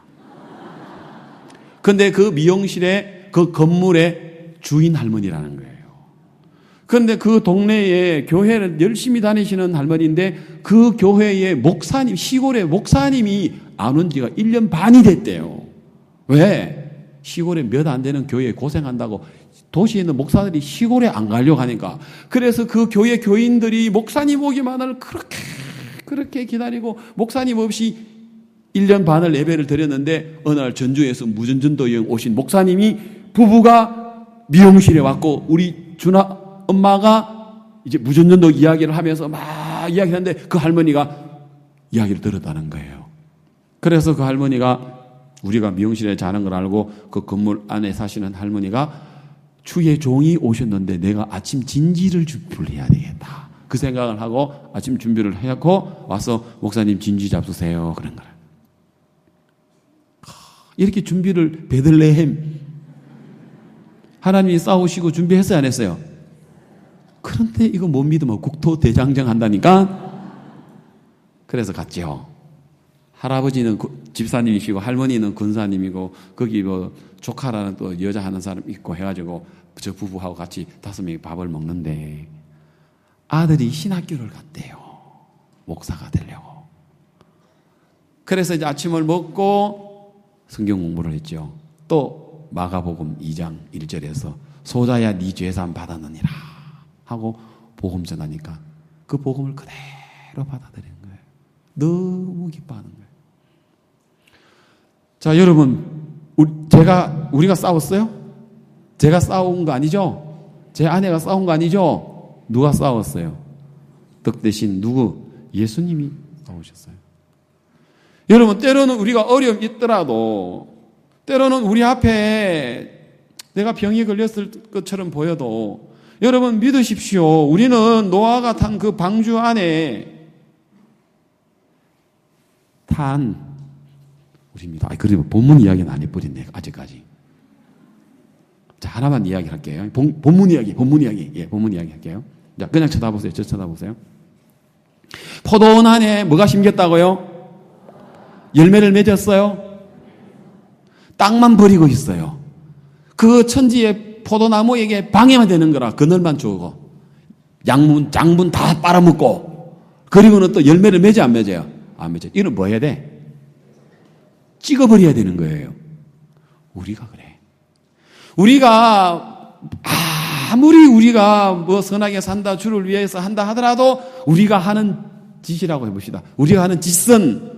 Speaker 1: 근데 그 미용실에 그 건물의 주인 할머니라는 거예요. 그런데 그 동네에 교회를 열심히 다니시는 할머니인데 그 교회의 목사님, 시골의 목사님이 안 온 지가 1년 반이 됐대요. 왜? 시골에 몇 안 되는 교회에 고생한다고 도시에 있는 목사들이 시골에 안 가려고 하니까. 그래서 그 교회 교인들이 목사님 오기만을 그렇게 기다리고 목사님 없이 1년 반을 예배를 드렸는데 어느 날 전주에서 무전전도 여행 오신 목사님이 부부가 미용실에 왔고 우리 준아 엄마가 이제 무전전도 이야기를 하면서 막 이야기하는데 그 할머니가 이야기를 들었다는 거예요. 그래서 그 할머니가 우리가 미용실에 자는 걸 알고 그 건물 안에 사시는 할머니가 주의 종이 오셨는데 내가 아침 진지를 준비를 해야 되겠다. 그 생각을 하고 아침 준비를 해놓고 와서 목사님 진지 잡수세요. 그런 거예요. 이렇게 준비를 베들레헴 하나님이 싸우시고 준비했어요 안 했어요? 그런데 이거 못 믿으면 국토대장정 한다니까? 그래서 갔죠. 할아버지는 집사님이시고 할머니는 군사님이고 거기 뭐 조카라는 또 여자 하는 사람 있고 해가지고 저 부부하고 같이 5명이 밥을 먹는데 아들이 신학교를 갔대요. 목사가 되려고. 그래서 이제 아침을 먹고 성경 공부를 했죠. 또 마가복음 2장 1절에서 소자야 네 죄사함 받았느니라 하고 복음 전하니까 그 복음을 그대로 받아들이는 거예요. 너무 기뻐하는 거예요. 자, 여러분, 우리가 싸웠어요? 제가 싸운 거 아니죠? 제 아내가 싸운 거 아니죠? 누가 싸웠어요? 떡 대신 누구? 예수님이 싸우셨어요. 여러분, 때로는 우리가 어려움이 있더라도, 때로는 우리 앞에 내가 병이 걸렸을 것처럼 보여도, 여러분 믿으십시오. 우리는 노아가 탄 그 방주 안에 우리입니다. 그리고 본문 이야기는 안 해버렸네, 아직까지. 자, 하나만 이야기 할게요. 본문 이야기. 예, 본문 이야기 할게요. 자, 그냥 쳐다보세요. 저 쳐다보세요. 포도원 안에 뭐가 심겼다고요? 열매를 맺었어요? 땅만 버리고 있어요. 그 천지의 포도나무에게 방해만 되는 거라 그늘만 주고 장분 다 빨아먹고 그리고는 또 열매를 맺어 안 맺어요? 안 맺어요. 이건 뭐 해야 돼? 찍어버려야 되는 거예요. 우리가 그래. 아무리 우리가 뭐 선하게 산다 주를 위해서 한다 하더라도 우리가 하는 짓이라고 해봅시다. 우리가 하는 짓은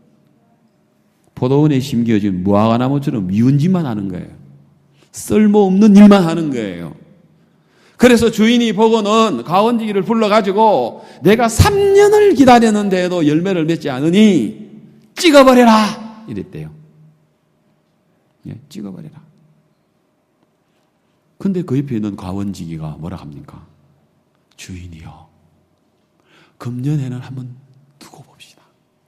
Speaker 1: 포도원에 심겨진 무화과나무처럼 미운 짓만 하는 거예요. 쓸모없는 일만 하는 거예요. 그래서 주인이 보고는 가원지기를 불러가지고 내가 3년을 기다렸는데도 열매를 맺지 않으니 찍어버려라 이랬대요. 예, 찍어버려라. 근데 그 옆에 있는 가원지기가 뭐라 합니까? 주인이요, 금년에는 한번 두고 봅시다.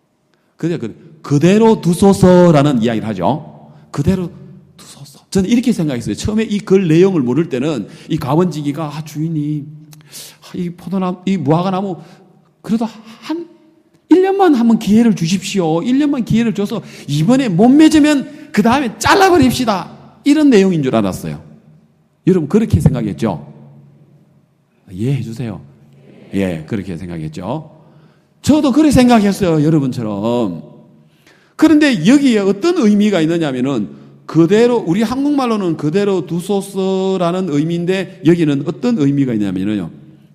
Speaker 1: 그대로 두소서라는 이야기를 하죠. 그대로 두소서. 저는 이렇게 생각했어요. 처음에 이 글 내용을 모를 때는 이 가원지기가 주인이 이 포도나무, 이 무화과나무 그래도 한 1년만 한번 기회를 주십시오. 1년만 기회를 줘서 이번에 못 맺으면 그 다음에 잘라버립시다. 이런 내용인 줄 알았어요. 여러분 그렇게 생각했죠? 이해해 주세요. 예, 그렇게 생각했죠. 저도 그렇게 생각했어요. 여러분처럼. 그런데 여기에 어떤 의미가 있느냐면은 그대로, 우리 한국말로는 그대로 두소서라는 의미인데 여기는 어떤 의미가 있냐면요.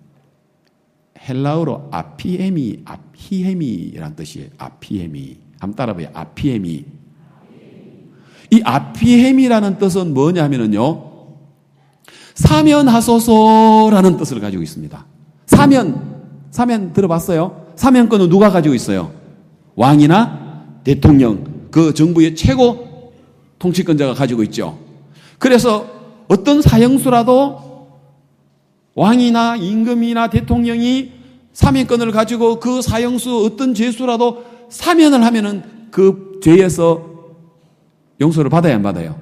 Speaker 1: 헬라어로 아피헤미라는 뜻이에요. 아피헤미. 한번 따라봐요. 아피헤미. 이 아피햄이라는 뜻은 뭐냐 하면요. 사면하소서라는 뜻을 가지고 있습니다. 사면 들어봤어요? 사면권은 누가 가지고 있어요? 왕이나 대통령, 그 정부의 최고 통치권자가 가지고 있죠. 그래서 어떤 사형수라도 왕이나 임금이나 대통령이 사면권을 가지고 그 사형수 어떤 죄수라도 사면을 하면은 그 죄에서 용서를 받아야 안 받아요?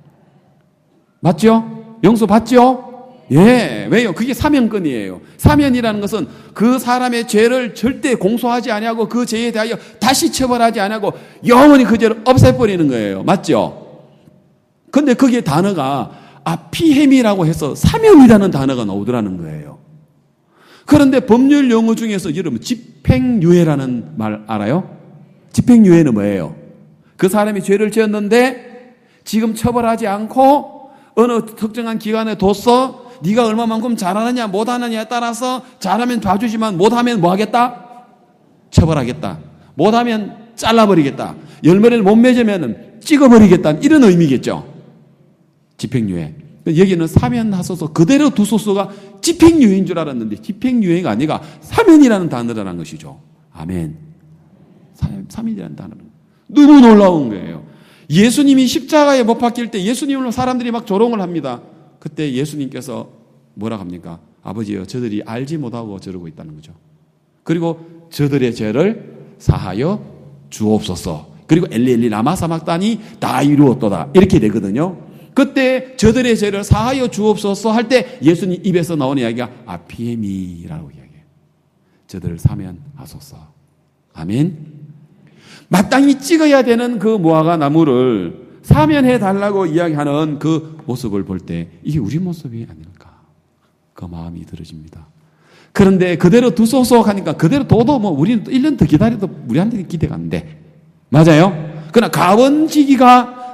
Speaker 1: 맞죠? 용서 받죠? 예. 왜요? 그게 사면권이에요. 사면이라는 것은 그 사람의 죄를 절대 공소하지 아니하고 그 죄에 대하여 다시 처벌하지 아니하고 영원히 그 죄를 없애버리는 거예요. 맞죠? 근데 거기에 단어가 아피햄이라고 해서 사면이라는 단어가 나오더라는 거예요. 그런데 법률 용어 중에서 여러분 집행유예라는 말 알아요? 집행유예는 뭐예요? 그 사람이 죄를 지었는데 지금 처벌하지 않고 어느 특정한 기간에 둬서 네가 얼마만큼 잘하느냐 못하느냐에 따라서 잘하면 봐주지만 못하면 뭐 하겠다? 처벌하겠다. 못하면 잘라버리겠다. 열매를 못 맺으면 찍어버리겠다. 이런 의미겠죠. 집행유예. 여기는 사면하소서 그대로 두소서가 집행유예인 줄 알았는데 집행유예가 아니라 사면이라는 단어라는 것이죠. 아멘. 사면이라는 단어는 너무 놀라운 거예요. 예수님이 십자가에 못 박힐 때 예수님을 사람들이 막 조롱을 합니다. 그때 예수님께서 뭐라 합니까? 아버지여 저들이 알지 못하고 저러고 있다는 거죠. 그리고 저들의 죄를 사하여 주옵소서. 그리고 엘리 라마 사막단이 다 이루었도다. 이렇게 되거든요. 그때 저들의 죄를 사하여 주옵소서 할 때 예수님 입에서 나오는 이야기가 아피에미라고 이야기해요. 저들을 사면하소서. 아멘. 마땅히 찍어야 되는 그 무화과 나무를 사면해 달라고 이야기하는 그 모습을 볼 때 이게 우리 모습이 아닐까 그 마음이 들어집니다. 그런데 그대로 두소서 하니까 그대로 둬도 뭐 우리는 1년 더 기다려도 우리한테 기대가 안 돼. 맞아요? 그러나 가원지기가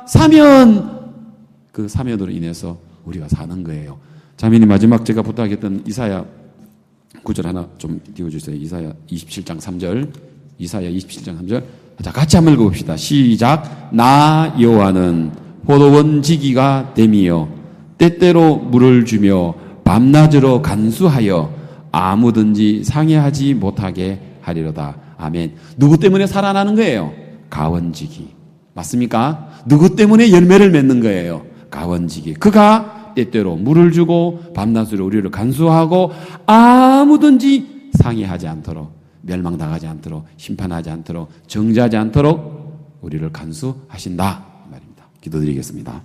Speaker 1: 그 사면으로 인해서 우리가 사는 거예요. 자매님 마지막 제가 부탁했던 이사야 9절 하나 좀 띄워주세요. 이사야 27장 3절. 이사야 27장 3절. 자, 같이 한번 읽어봅시다. 시작. 나 여호와는 포도원 지기가 됨이요 때때로 물을 주며 밤낮으로 간수하여 아무든지 상해하지 못하게 하리로다. 아멘. 누구 때문에 살아나는 거예요? 가원지기. 맞습니까? 누구 때문에 열매를 맺는 거예요? 가원지기. 그가 때때로 물을 주고 밤낮으로 우리를 간수하고 아무든지 상해하지 않도록 멸망당하지 않도록 심판하지 않도록 정죄하지 않도록 우리를 간수하신다 말입니다. 기도드리겠습니다.